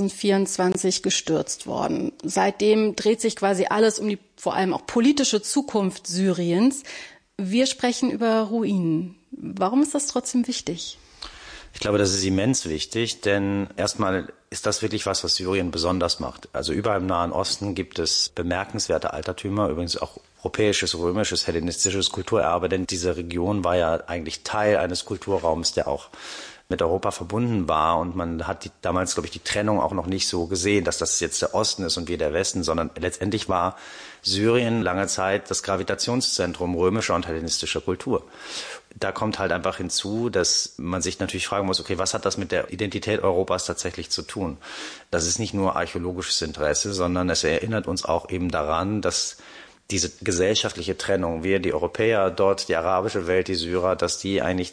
2024 gestürzt worden. Seitdem dreht sich quasi alles um die vor allem auch politische Zukunft Syriens. Wir sprechen über Ruinen. Warum ist das trotzdem wichtig? Ich glaube, das ist immens wichtig, denn erstmal ist das wirklich was Syrien besonders macht. Also überall im Nahen Osten gibt es bemerkenswerte Altertümer, übrigens auch europäisches, römisches, hellenistisches Kulturerbe, denn diese Region war ja eigentlich Teil eines Kulturraums, der auch mit Europa verbunden war, und man hat damals, glaube ich, die Trennung auch noch nicht so gesehen, dass das jetzt der Osten ist und wir der Westen, sondern letztendlich war Syrien lange Zeit das Gravitationszentrum römischer und hellenistischer Kultur. Da kommt halt einfach hinzu, dass man sich natürlich fragen muss, okay, was hat das mit der Identität Europas tatsächlich zu tun? Das ist nicht nur archäologisches Interesse, sondern es erinnert uns auch eben daran, dass diese gesellschaftliche Trennung, wir, die Europäer, dort die arabische Welt, die Syrer, dass die eigentlich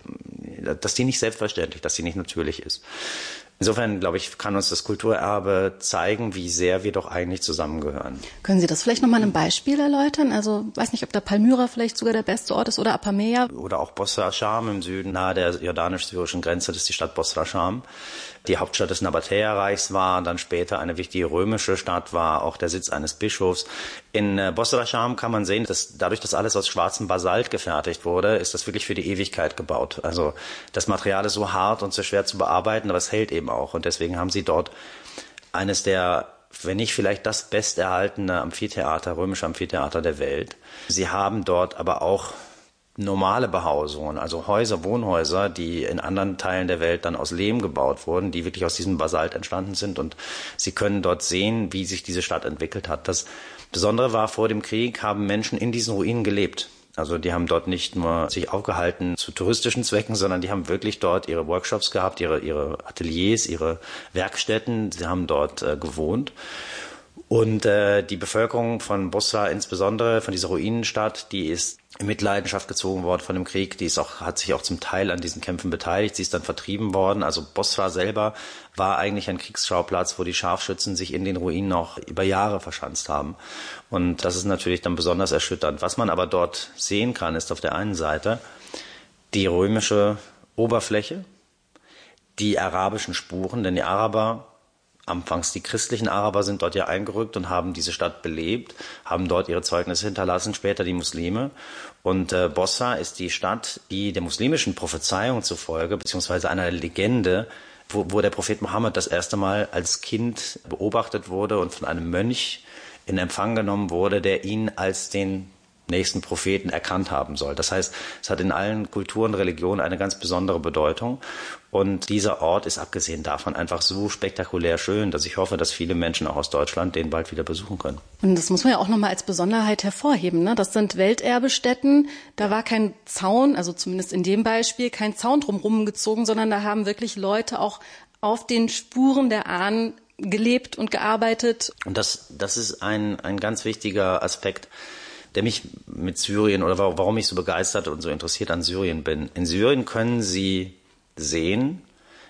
dass die nicht selbstverständlich, dass sie nicht natürlich ist. Insofern, glaube ich, kann uns das Kulturerbe zeigen, wie sehr wir doch eigentlich zusammengehören. Können Sie das vielleicht nochmal in einem Beispiel erläutern? Also, weiß nicht, ob da Palmyra vielleicht sogar der beste Ort ist oder Apameia. Oder auch Bosra Scham im Süden, nahe der jordanisch-syrischen Grenze, das ist die Stadt Bosra Scham. Die Hauptstadt des Nabatäerreichs war, dann später eine wichtige römische Stadt, war auch der Sitz eines Bischofs. In Bosra Scham kann man sehen, dass dadurch, dass alles aus schwarzem Basalt gefertigt wurde, ist das wirklich für die Ewigkeit gebaut. Also das Material ist so hart und so schwer zu bearbeiten, aber es hält eben auch. Und deswegen haben sie dort eines der, wenn nicht vielleicht das besterhaltene Amphitheater, römische Amphitheater der Welt. Sie haben dort aber auch normale Behausungen, also Häuser, Wohnhäuser, die in anderen Teilen der Welt dann aus Lehm gebaut wurden, die wirklich aus diesem Basalt entstanden sind, und Sie können dort sehen, wie sich diese Stadt entwickelt hat. Das Besondere war, vor dem Krieg haben Menschen in diesen Ruinen gelebt. Also die haben dort nicht nur sich aufgehalten zu touristischen Zwecken, sondern die haben wirklich dort ihre Workshops gehabt, ihre Ateliers, ihre Werkstätten, sie haben dort gewohnt. Und die Bevölkerung von Bosra, insbesondere von dieser Ruinenstadt, die ist in Mitleidenschaft gezogen worden von dem Krieg. Hat sich auch zum Teil an diesen Kämpfen beteiligt. Sie ist dann vertrieben worden. Also Bosra selber war eigentlich ein Kriegsschauplatz, wo die Scharfschützen sich in den Ruinen auch über Jahre verschanzt haben. Und das ist natürlich dann besonders erschütternd. Was man aber dort sehen kann, ist auf der einen Seite die römische Oberfläche, die arabischen Spuren, denn die Araber, anfangs die christlichen Araber, sind dort ja eingerückt und haben diese Stadt belebt, haben dort ihre Zeugnisse hinterlassen, später die Muslime. Und Bosra ist die Stadt, die der muslimischen Prophezeiung zufolge, beziehungsweise einer Legende, wo der Prophet Mohammed das erste Mal als Kind beobachtet wurde und von einem Mönch in Empfang genommen wurde, der ihn als den nächsten Propheten erkannt haben soll. Das heißt, es hat in allen Kulturen, Religionen eine ganz besondere Bedeutung. Und dieser Ort ist abgesehen davon einfach so spektakulär schön, dass ich hoffe, dass viele Menschen auch aus Deutschland den bald wieder besuchen können. Und das muss man ja auch nochmal als Besonderheit hervorheben, ne? Das sind Welterbestätten. Da war kein Zaun, also zumindest in dem Beispiel, kein Zaun drumherum gezogen, sondern da haben wirklich Leute auch auf den Spuren der Ahnen gelebt und gearbeitet. Und das ist ein ganz wichtiger Aspekt, der mich mit Syrien oder warum ich so begeistert und so interessiert an Syrien bin. In Syrien können Sie sehen,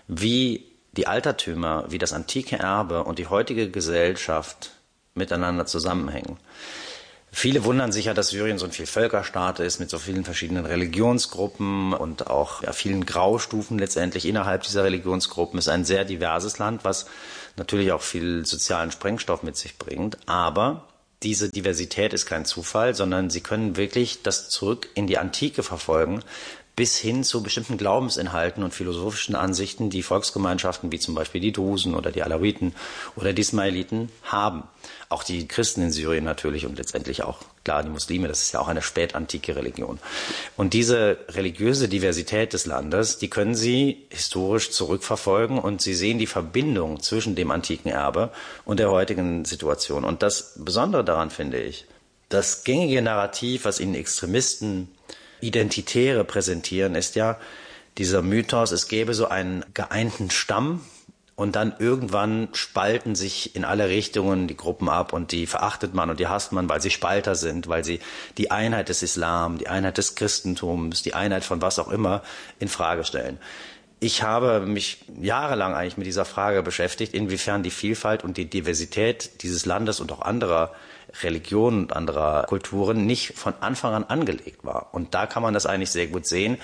wie die Altertümer, wie das antike Erbe und die heutige Gesellschaft miteinander zusammenhängen. Viele wundern sich ja, dass Syrien so ein Vielvölkerstaat ist mit so vielen verschiedenen Religionsgruppen und auch vielen Graustufen letztendlich innerhalb dieser Religionsgruppen. Es ist ein sehr diverses Land, was natürlich auch viel sozialen Sprengstoff mit sich bringt, aber diese Diversität ist kein Zufall, sondern Sie können wirklich das zurück in die Antike verfolgen, bis hin zu bestimmten Glaubensinhalten und philosophischen Ansichten, die Volksgemeinschaften wie zum Beispiel die Drusen oder die Alawiten oder die Ismailiten haben. Auch die Christen in Syrien natürlich und letztendlich auch, klar, die Muslime, das ist ja auch eine spätantike Religion. Und diese religiöse Diversität des Landes, die können Sie historisch zurückverfolgen und Sie sehen die Verbindung zwischen dem antiken Erbe und der heutigen Situation. Und das Besondere daran finde ich, das gängige Narrativ, was Ihnen Extremisten, Identitäre präsentieren, ist ja dieser Mythos, es gäbe so einen geeinten Stamm und dann irgendwann spalten sich in alle Richtungen die Gruppen ab und die verachtet man und die hasst man, weil sie Spalter sind, weil sie die Einheit des Islam, die Einheit des Christentums, die Einheit von was auch immer in Frage stellen. Ich habe mich jahrelang eigentlich mit dieser Frage beschäftigt, inwiefern die Vielfalt und die Diversität dieses Landes und auch anderer Religionen und anderer Kulturen nicht von Anfang an angelegt war. Und da kann man das eigentlich sehr gut sehen,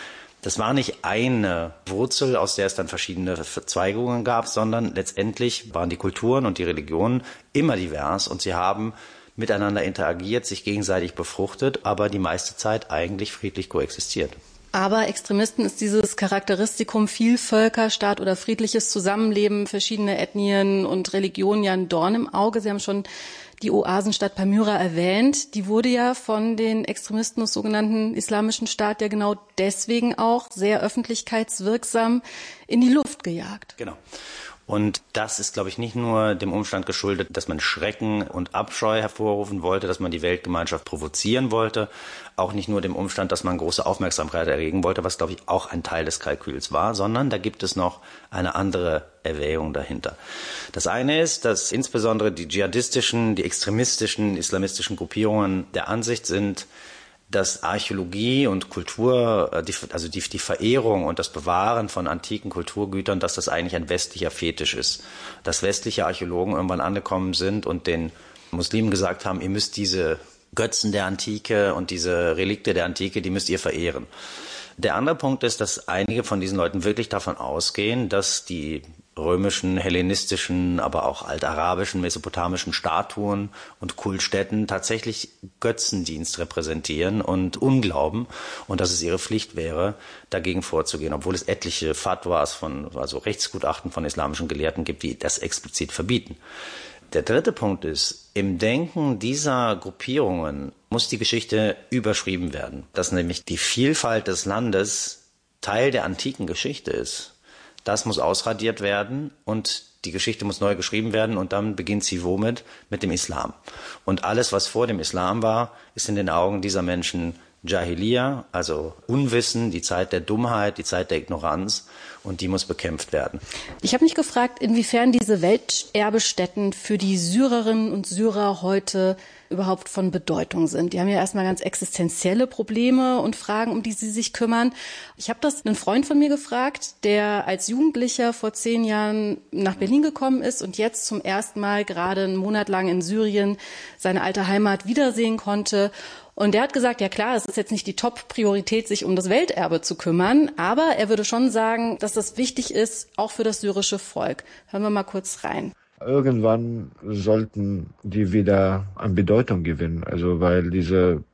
Das war nicht eine Wurzel, aus der es dann verschiedene Verzweigungen gab, sondern letztendlich waren die Kulturen und die Religionen immer divers und sie haben miteinander interagiert, sich gegenseitig befruchtet, aber die meiste Zeit eigentlich friedlich koexistiert. Aber Extremisten ist dieses Charakteristikum Vielvölkerstaat oder friedliches Zusammenleben, verschiedene Ethnien und Religionen ja ein Dorn im Auge. Sie haben schon die Oasenstadt Palmyra erwähnt. Die wurde ja von den Extremisten des sogenannten Islamischen Staat ja genau deswegen auch sehr öffentlichkeitswirksam in die Luft gejagt. Genau. Und das ist, glaube ich, nicht nur dem Umstand geschuldet, dass man Schrecken und Abscheu hervorrufen wollte, dass man die Weltgemeinschaft provozieren wollte, auch nicht nur dem Umstand, dass man große Aufmerksamkeit erregen wollte, was, glaube ich, auch ein Teil des Kalküls war, sondern da gibt es noch eine andere Erwägung dahinter. Das eine ist, dass insbesondere die dschihadistischen, die extremistischen, islamistischen Gruppierungen der Ansicht sind, dass Archäologie und Kultur, also die Verehrung und das Bewahren von antiken Kulturgütern, dass das eigentlich ein westlicher Fetisch ist. Dass westliche Archäologen irgendwann angekommen sind und den Muslimen gesagt haben, ihr müsst diese Götzen der Antike und diese Relikte der Antike, die müsst ihr verehren. Der andere Punkt ist, dass einige von diesen Leuten wirklich davon ausgehen, dass die römischen, hellenistischen, aber auch altarabischen, mesopotamischen Statuen und Kultstätten tatsächlich Götzendienst repräsentieren und Unglauben und dass es ihre Pflicht wäre, dagegen vorzugehen, obwohl es etliche Fatwas also Rechtsgutachten von islamischen Gelehrten gibt, die das explizit verbieten. Der dritte Punkt ist, im Denken dieser Gruppierungen muss die Geschichte überschrieben werden, dass nämlich die Vielfalt des Landes Teil der antiken Geschichte ist. Das muss ausradiert werden und die Geschichte muss neu geschrieben werden und dann beginnt sie womit? Mit dem Islam. Und alles, was vor dem Islam war, ist in den Augen dieser Menschen Jahiliya, also Unwissen, die Zeit der Dummheit, die Zeit der Ignoranz und die muss bekämpft werden. Ich habe mich gefragt, inwiefern diese Welterbestätten für die Syrerinnen und Syrer heute überhaupt von Bedeutung sind. Die haben ja erstmal ganz existenzielle Probleme und Fragen, um die sie sich kümmern. Ich habe das einen Freund von mir gefragt, der als Jugendlicher vor 10 Jahren nach Berlin gekommen ist und jetzt zum ersten Mal gerade einen Monat lang in Syrien seine alte Heimat wiedersehen konnte. Und der hat gesagt, ja klar, es ist jetzt nicht die Top-Priorität, sich um das Welterbe zu kümmern, aber er würde schon sagen, dass das wichtig ist, auch für das syrische Volk. Hören wir mal kurz rein. Irgendwann sollten die wieder an Bedeutung gewinnen, also weil diese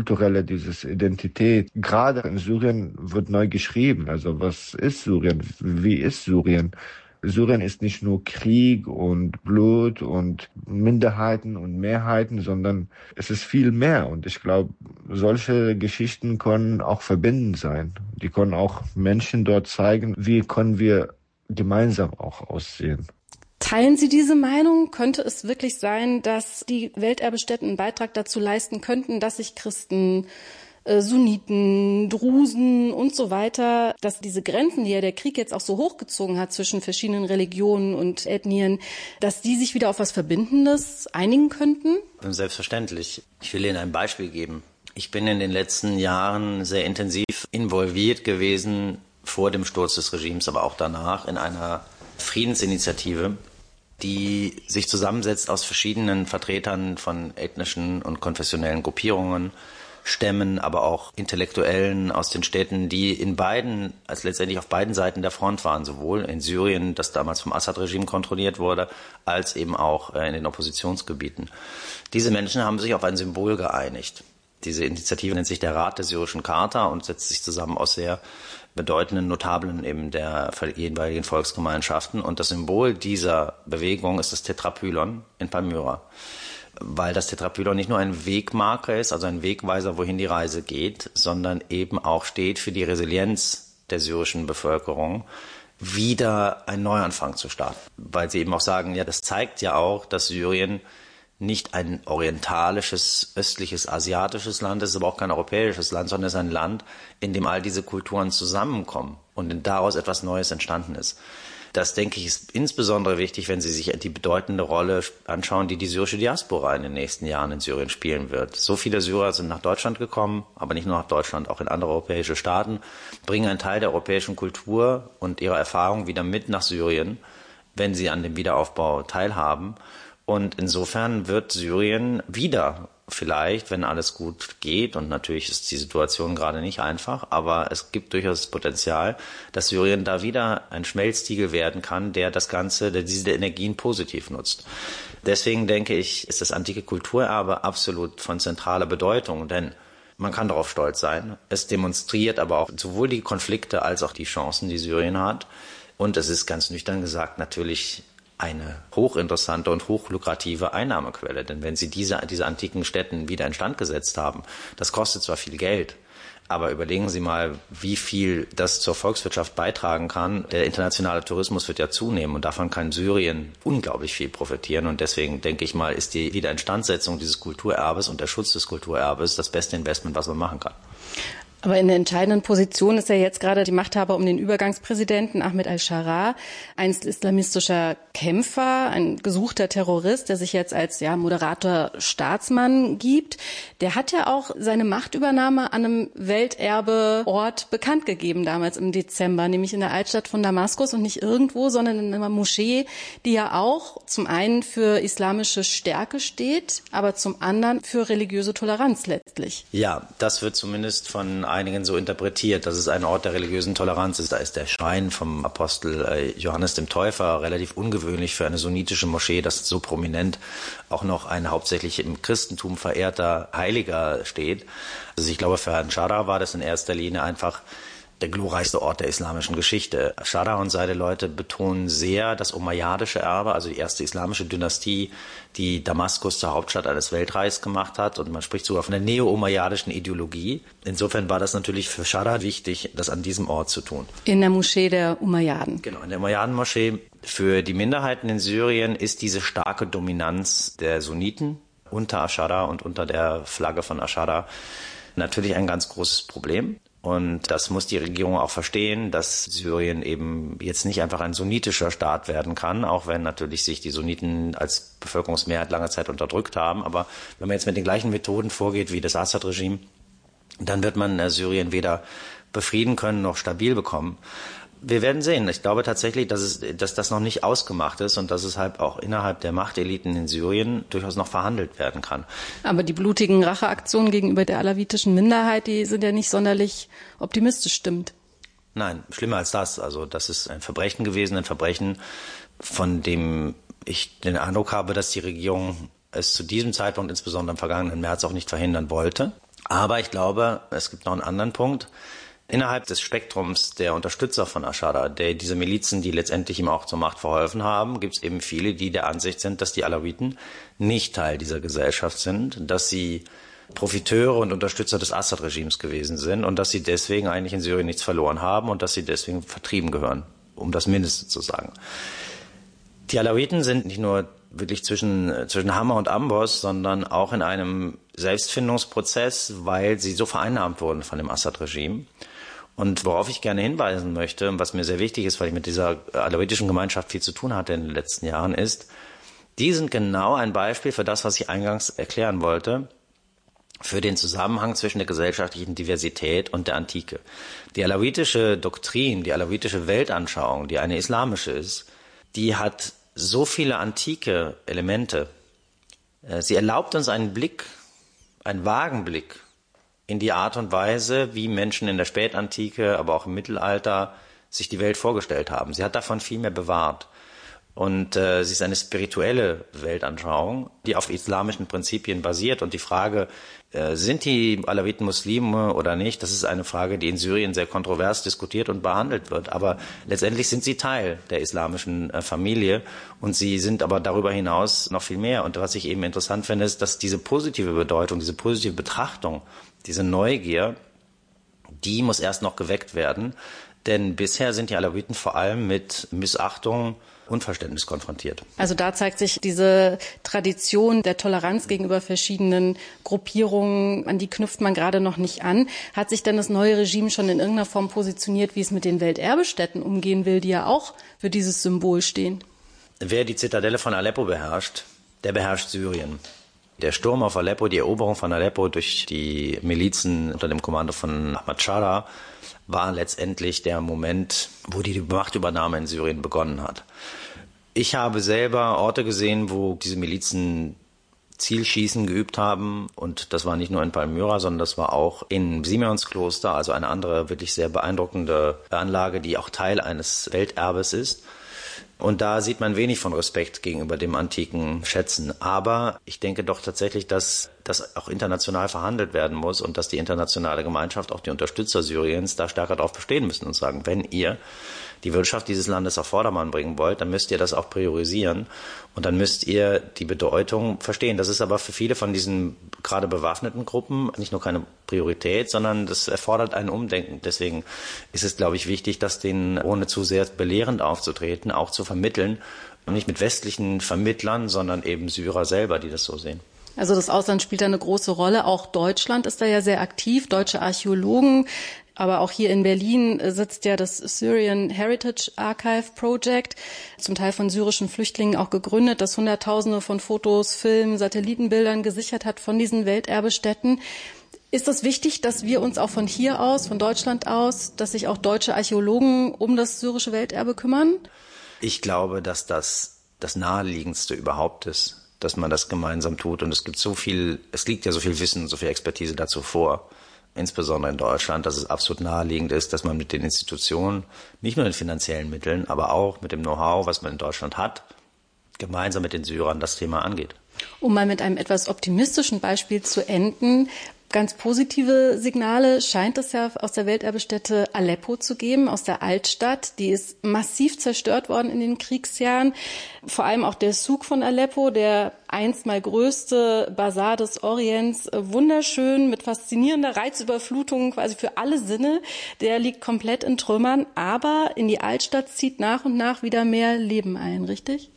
Identität, gerade in Syrien wird neu geschrieben, also was ist Syrien, wie ist Syrien? Syrien ist nicht nur Krieg und Blut und Minderheiten und Mehrheiten, sondern es ist viel mehr. Und ich glaube, solche Geschichten können auch verbindend sein. Die können auch Menschen dort zeigen, wie können wir gemeinsam auch aussehen. Teilen Sie diese Meinung? Könnte es wirklich sein, dass die Welterbestätten einen Beitrag dazu leisten könnten, dass sich Christen, Sunniten, Drusen und so weiter, dass diese Grenzen, die ja der Krieg jetzt auch so hochgezogen hat zwischen verschiedenen Religionen und Ethnien, dass die sich wieder auf was Verbindendes einigen könnten? Selbstverständlich. Ich will Ihnen ein Beispiel geben. Ich bin in den letzten Jahren sehr intensiv involviert gewesen, vor dem Sturz des Regimes, aber auch danach, in einer Friedensinitiative, die sich zusammensetzt aus verschiedenen Vertretern von ethnischen und konfessionellen Gruppierungen, Stämmen, aber auch Intellektuellen aus den Städten, die letztendlich auf beiden Seiten der Front waren, sowohl in Syrien, das damals vom Assad-Regime kontrolliert wurde, als eben auch in den Oppositionsgebieten. Diese Menschen haben sich auf ein Symbol geeinigt. Diese Initiative nennt sich der Rat der syrischen Charta und setzt sich zusammen aus sehr bedeutenden Notablen eben der jeweiligen Volksgemeinschaften. Und das Symbol dieser Bewegung ist das Tetrapylon in Palmyra. Weil das Tetrapylon nicht nur ein Wegmarker ist, also ein Wegweiser, wohin die Reise geht, sondern eben auch steht für die Resilienz der syrischen Bevölkerung, wieder einen Neuanfang zu starten. Weil sie eben auch sagen, ja, das zeigt ja auch, dass Syrien nicht ein orientalisches, östliches, asiatisches Land ist, aber auch kein europäisches Land, sondern es ist ein Land, in dem all diese Kulturen zusammenkommen und daraus etwas Neues entstanden ist. Das, denke ich, ist insbesondere wichtig, wenn Sie sich die bedeutende Rolle anschauen, die die syrische Diaspora in den nächsten Jahren in Syrien spielen wird. So viele Syrer sind nach Deutschland gekommen, aber nicht nur nach Deutschland, auch in andere europäische Staaten, bringen einen Teil der europäischen Kultur und ihrer Erfahrung wieder mit nach Syrien, wenn sie an dem Wiederaufbau teilhaben. Und insofern wird Syrien wieder vielleicht, wenn alles gut geht, und natürlich ist die Situation gerade nicht einfach, aber es gibt durchaus das Potenzial, dass Syrien da wieder ein Schmelztiegel werden kann, der diese Energien positiv nutzt. Deswegen denke ich, ist das antike Kulturerbe absolut von zentraler Bedeutung, denn man kann darauf stolz sein. Es demonstriert aber auch sowohl die Konflikte als auch die Chancen, die Syrien hat. Und es ist ganz nüchtern gesagt natürlich eine hochinteressante und hochlukrative Einnahmequelle. Denn wenn Sie diese antiken Städten wieder instand gesetzt haben, das kostet zwar viel Geld, aber überlegen Sie mal, wie viel das zur Volkswirtschaft beitragen kann. Der internationale Tourismus wird ja zunehmen und davon kann Syrien unglaublich viel profitieren. Und deswegen denke ich mal, ist die Wiederinstandsetzung dieses Kulturerbes und der Schutz des Kulturerbes das beste Investment, was man machen kann. Aber in der entscheidenden Position ist ja jetzt gerade die Machthaber um den Übergangspräsidenten Ahmed al-Sharaa, einst islamistischer Kämpfer, ein gesuchter Terrorist, der sich jetzt als Moderator Staatsmann gibt. Der hat ja auch seine Machtübernahme an einem Welterbeort bekannt gegeben, damals im Dezember, nämlich in der Altstadt von Damaskus und nicht irgendwo, sondern in einer Moschee, die ja auch zum einen für islamische Stärke steht, aber zum anderen für religiöse Toleranz letztlich. Ja, das wird zumindest von einigen so interpretiert, dass es ein Ort der religiösen Toleranz ist. Da ist der Schrein vom Apostel Johannes dem Täufer, relativ ungewöhnlich für eine sunnitische Moschee, dass so prominent auch noch ein hauptsächlich im Christentum verehrter Heiliger steht. Also ich glaube, für Herrn Sharaa war das in erster Linie einfach der glorreichste Ort der islamischen Geschichte. Sharaa und seine Leute betonen sehr das umayyadische Erbe, also die erste islamische Dynastie, die Damaskus zur Hauptstadt eines Weltreichs gemacht hat. Und man spricht sogar von der neo-umayyadischen Ideologie. Insofern war das natürlich für Sharaa wichtig, das an diesem Ort zu tun. In der Moschee der Umayyaden. Genau, in der Umayyaden-Moschee. Für die Minderheiten in Syrien ist diese starke Dominanz der Sunniten unter al-Sharaa und unter der Flagge von al-Sharaa natürlich ein ganz großes Problem. Und das muss die Regierung auch verstehen, dass Syrien eben jetzt nicht einfach ein sunnitischer Staat werden kann, auch wenn natürlich sich die Sunniten als Bevölkerungsmehrheit lange Zeit unterdrückt haben. Aber wenn man jetzt mit den gleichen Methoden vorgeht wie das Assad-Regime, dann wird man Syrien weder befrieden können noch stabil bekommen. Wir werden sehen. Ich glaube tatsächlich, dass das noch nicht ausgemacht ist und dass es halt auch innerhalb der Machteliten in Syrien durchaus noch verhandelt werden kann. Aber die blutigen Racheaktionen gegenüber der alawitischen Minderheit, die sind ja nicht sonderlich optimistisch stimmt. Nein, schlimmer als das. Also das ist ein Verbrechen gewesen, ein Verbrechen, von dem ich den Eindruck habe, dass die Regierung es zu diesem Zeitpunkt, insbesondere im vergangenen März, auch nicht verhindern wollte. Aber ich glaube, es gibt noch einen anderen Punkt. Innerhalb des Spektrums der Unterstützer von al-Sharaa, diese Milizen, die letztendlich ihm auch zur Macht verholfen haben, gibt es eben viele, die der Ansicht sind, dass die Alawiten nicht Teil dieser Gesellschaft sind, dass sie Profiteure und Unterstützer des Assad-Regimes gewesen sind und dass sie deswegen eigentlich in Syrien nichts verloren haben und dass sie deswegen vertrieben gehören, um das Mindeste zu sagen. Die Alawiten sind nicht nur wirklich zwischen Hammer und Amboss, sondern auch in einem Selbstfindungsprozess, weil sie so vereinnahmt wurden von dem Assad-Regime. Und worauf ich gerne hinweisen möchte, und was mir sehr wichtig ist, weil ich mit dieser alawitischen Gemeinschaft viel zu tun hatte in den letzten Jahren, ist, die sind genau ein Beispiel für das, was ich eingangs erklären wollte, für den Zusammenhang zwischen der gesellschaftlichen Diversität und der Antike. Die alawitische Doktrin, die alawitische Weltanschauung, die eine islamische ist, die hat so viele antike Elemente. Sie erlaubt uns einen vagen Blick in die Art und Weise, wie Menschen in der Spätantike, aber auch im Mittelalter sich die Welt vorgestellt haben. Sie hat davon viel mehr bewahrt. Und sie ist eine spirituelle Weltanschauung, die auf islamischen Prinzipien basiert. Und die Frage, sind die Alawiten Muslime oder nicht, das ist eine Frage, die in Syrien sehr kontrovers diskutiert und behandelt wird. Aber letztendlich sind sie Teil der islamischen Familie und sie sind aber darüber hinaus noch viel mehr. Und was ich eben interessant finde, ist, dass diese positive Bedeutung, diese positive Betrachtung, diese Neugier, die muss erst noch geweckt werden. Denn bisher sind die Alawiten vor allem mit Missachtung, Unverständnis konfrontiert. Also da zeigt sich diese Tradition der Toleranz gegenüber verschiedenen Gruppierungen, an die knüpft man gerade noch nicht an. Hat sich denn das neue Regime schon in irgendeiner Form positioniert, wie es mit den Welterbestätten umgehen will, die ja auch für dieses Symbol stehen? Wer die Zitadelle von Aleppo beherrscht, der beherrscht Syrien. Der Sturm auf Aleppo, die Eroberung von Aleppo durch die Milizen unter dem Kommando von Ahmad Sharaa war letztendlich der Moment, wo die Machtübernahme in Syrien begonnen hat. Ich habe selber Orte gesehen, wo diese Milizen Zielschießen geübt haben. Und das war nicht nur in Palmyra, sondern das war auch in Simeonskloster, also eine andere wirklich sehr beeindruckende Anlage, die auch Teil eines Welterbes ist. Und da sieht man wenig von Respekt gegenüber dem antiken Schätzen. Aber ich denke doch tatsächlich, dass das auch international verhandelt werden muss und dass die internationale Gemeinschaft, auch die Unterstützer Syriens, da stärker darauf bestehen müssen und sagen, wenn ihr die Wirtschaft dieses Landes auf Vordermann bringen wollt, dann müsst ihr das auch priorisieren und dann müsst ihr die Bedeutung verstehen. Das ist aber für viele von diesen gerade bewaffneten Gruppen nicht nur keine Priorität, sondern das erfordert ein Umdenken. Deswegen ist es, glaube ich, wichtig, das denen, ohne zu sehr belehrend aufzutreten, auch zu vermitteln und nicht mit westlichen Vermittlern, sondern eben Syrer selber, die das so sehen. Also das Ausland spielt da eine große Rolle. Auch Deutschland ist da ja sehr aktiv, deutsche Archäologen. Aber auch hier in Berlin sitzt ja das Syrian Heritage Archive Project, zum Teil von syrischen Flüchtlingen auch gegründet, das Hunderttausende von Fotos, Filmen, Satellitenbildern gesichert hat von diesen Welterbestätten. Ist es wichtig, dass wir uns auch von hier aus, von Deutschland aus, dass sich auch deutsche Archäologen um das syrische Welterbe kümmern? Ich glaube, dass das Naheliegendste überhaupt ist, dass man das gemeinsam tut. Und es liegt ja so viel Wissen, so viel Expertise dazu vor, insbesondere in Deutschland, dass es absolut naheliegend ist, dass man mit den Institutionen, nicht nur den finanziellen Mitteln, aber auch mit dem Know-how, was man in Deutschland hat, gemeinsam mit den Syrern das Thema angeht. Um mal mit einem etwas optimistischen Beispiel zu enden, ganz positive Signale scheint es ja aus der Welterbestätte Aleppo zu geben, aus der Altstadt. Die ist massiv zerstört worden in den Kriegsjahren. Vor allem auch der Souk von Aleppo, der einst mal größte Basar des Orients, wunderschön mit faszinierender Reizüberflutung quasi für alle Sinne. Der liegt komplett in Trümmern, aber in die Altstadt zieht nach und nach wieder mehr Leben ein, richtig?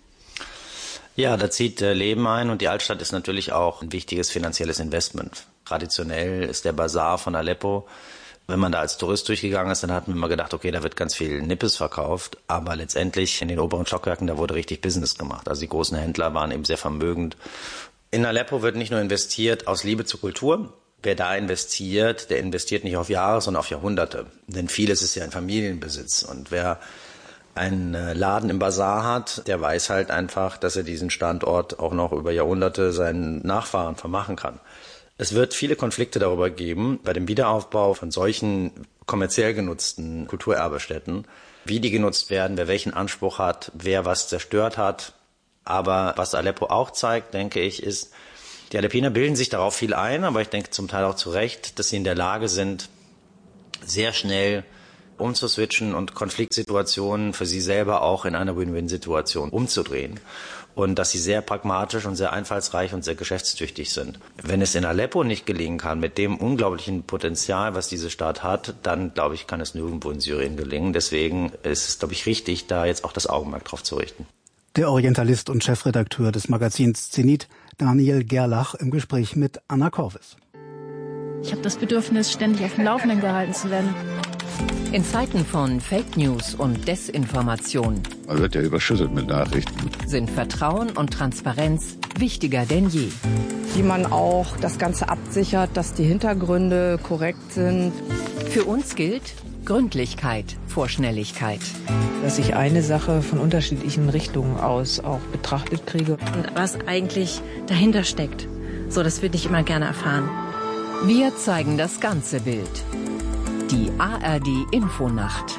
Ja, da zieht Leben ein und die Altstadt ist natürlich auch ein wichtiges finanzielles Investment. Traditionell ist der Basar von Aleppo, wenn man da als Tourist durchgegangen ist, dann hat man immer gedacht, okay, da wird ganz viel Nippes verkauft, aber letztendlich in den oberen Stockwerken, da wurde richtig Business gemacht. Also die großen Händler waren eben sehr vermögend. In Aleppo wird nicht nur investiert aus Liebe zur Kultur. Wer da investiert, der investiert nicht auf Jahre, sondern auf Jahrhunderte. Denn vieles ist ja in Familienbesitz und wer einen Laden im Basar hat, der weiß halt einfach, dass er diesen Standort auch noch über Jahrhunderte seinen Nachfahren vermachen kann. Es wird viele Konflikte darüber geben, bei dem Wiederaufbau von solchen kommerziell genutzten Kulturerbestätten, wie die genutzt werden, wer welchen Anspruch hat, wer was zerstört hat. Aber was Aleppo auch zeigt, denke ich, ist, die Aleppiner bilden sich darauf viel ein, aber ich denke zum Teil auch zu Recht, dass sie in der Lage sind, sehr schnell umzuswitchen und Konfliktsituationen für sie selber auch in eine Win-Win-Situation umzudrehen. Und dass sie sehr pragmatisch und sehr einfallsreich und sehr geschäftstüchtig sind. Wenn es in Aleppo nicht gelingen kann, mit dem unglaublichen Potenzial, was diese Stadt hat, dann, glaube ich, kann es nirgendwo in Syrien gelingen. Deswegen ist es, glaube ich, richtig, da jetzt auch das Augenmerk drauf zu richten. Der Orientalist und Chefredakteur des Magazins Zenit, Daniel Gerlach, im Gespräch mit Anna Korvis. Ich habe das Bedürfnis, ständig auf dem Laufenden gehalten zu werden. In Zeiten von Fake News und Desinformation man wird ja überschüttet mit Nachrichten. Sind Vertrauen und Transparenz wichtiger denn je. Wie man auch das Ganze absichert, dass die Hintergründe korrekt sind. Für uns gilt Gründlichkeit vor Schnelligkeit. Dass ich eine Sache von unterschiedlichen Richtungen aus auch betrachtet kriege. Und was eigentlich dahinter steckt, so das würde ich immer gerne erfahren. Wir zeigen das ganze Bild. Die ARD Infonacht.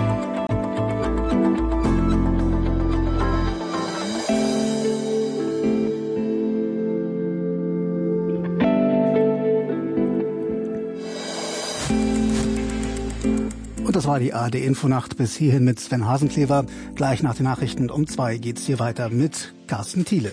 Und das war die ARD Infonacht bis hierhin mit Sven Hasenklever. Gleich nach den Nachrichten um 2 geht's hier weiter mit Carsten Thiele.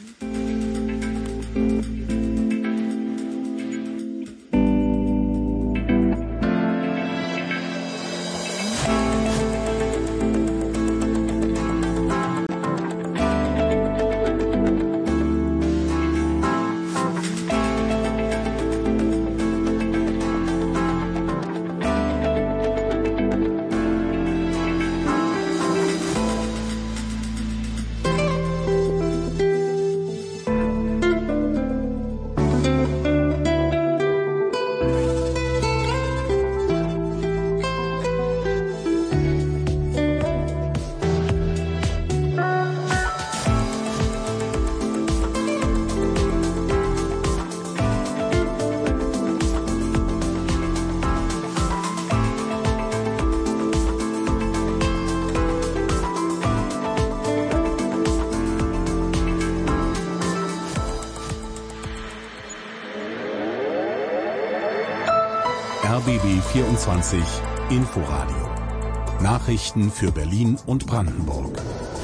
RBB 24 Inforadio. Nachrichten für Berlin und Brandenburg.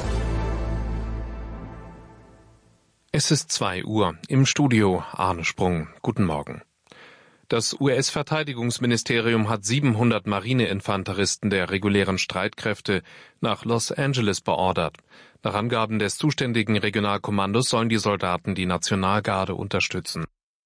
Es ist 2 Uhr. Im Studio Arne Sprung. Guten Morgen. Das US-Verteidigungsministerium hat 700 Marineinfanteristen der regulären Streitkräfte nach Los Angeles beordert. Nach Angaben des zuständigen Regionalkommandos sollen die Soldaten die Nationalgarde unterstützen.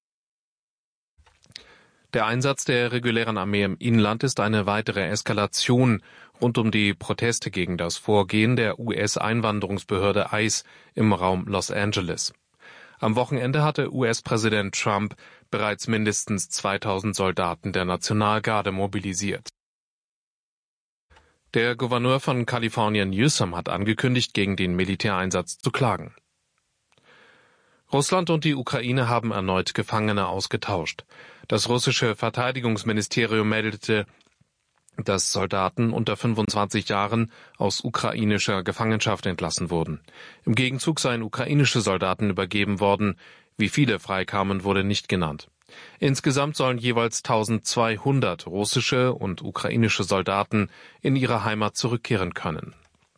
Der Einsatz der regulären Armee im Inland ist eine weitere Eskalation rund um die Proteste gegen das Vorgehen der US-Einwanderungsbehörde ICE im Raum Los Angeles. Am Wochenende hatte US-Präsident Trump bereits mindestens 2000 Soldaten der Nationalgarde mobilisiert. Der Gouverneur von Kalifornien Newsom hat angekündigt, gegen den Militäreinsatz zu klagen. Russland und die Ukraine haben erneut Gefangene ausgetauscht. Das russische Verteidigungsministerium meldete, dass Soldaten unter 25 Jahren aus ukrainischer Gefangenschaft entlassen wurden. Im Gegenzug seien ukrainische Soldaten übergeben worden. Wie viele freikamen, wurde nicht genannt. Insgesamt sollen jeweils 1200 russische und ukrainische Soldaten in ihre Heimat zurückkehren können.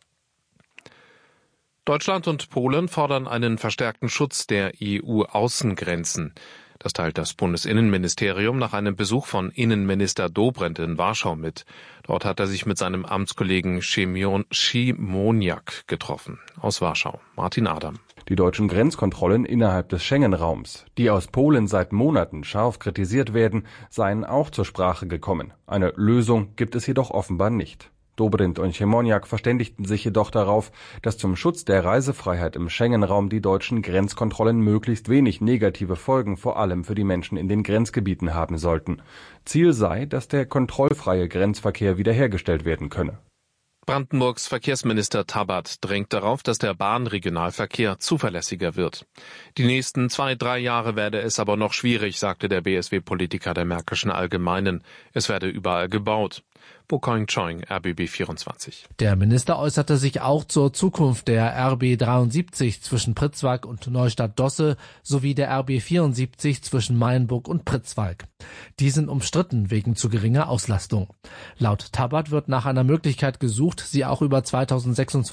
Deutschland und Polen fordern einen verstärkten Schutz der EU-Außengrenzen. Das teilt das Bundesinnenministerium nach einem Besuch von Innenminister Dobrindt in Warschau mit. Dort hat er sich mit seinem Amtskollegen Siemoniak getroffen. Aus Warschau, Martin Adam. Die deutschen Grenzkontrollen innerhalb des Schengen-Raums, die aus Polen seit Monaten scharf kritisiert werden, seien auch zur Sprache gekommen. Eine Lösung gibt es jedoch offenbar nicht. Dobrindt und Siemoniak verständigten sich jedoch darauf, dass zum Schutz der Reisefreiheit im Schengen-Raum die deutschen Grenzkontrollen möglichst wenig negative Folgen vor allem für die Menschen in den Grenzgebieten haben sollten. Ziel sei, dass der kontrollfreie Grenzverkehr wiederhergestellt werden könne. Brandenburgs Verkehrsminister Tabat drängt darauf, dass der Bahnregionalverkehr zuverlässiger wird. Die nächsten 2-3 Jahre werde es aber noch schwierig, sagte der BSW-Politiker der Märkischen Allgemeinen. Es werde überall gebaut. Bokoing Choing, RBB 24. Der Minister äußerte sich auch zur Zukunft der RB 73 zwischen Pritzwalk und Neustadt-Dosse sowie der RB 74 zwischen Mayenburg und Pritzwalk. Die sind umstritten wegen zu geringer Auslastung. Laut Tabat wird nach einer Möglichkeit gesucht, sie auch über 2026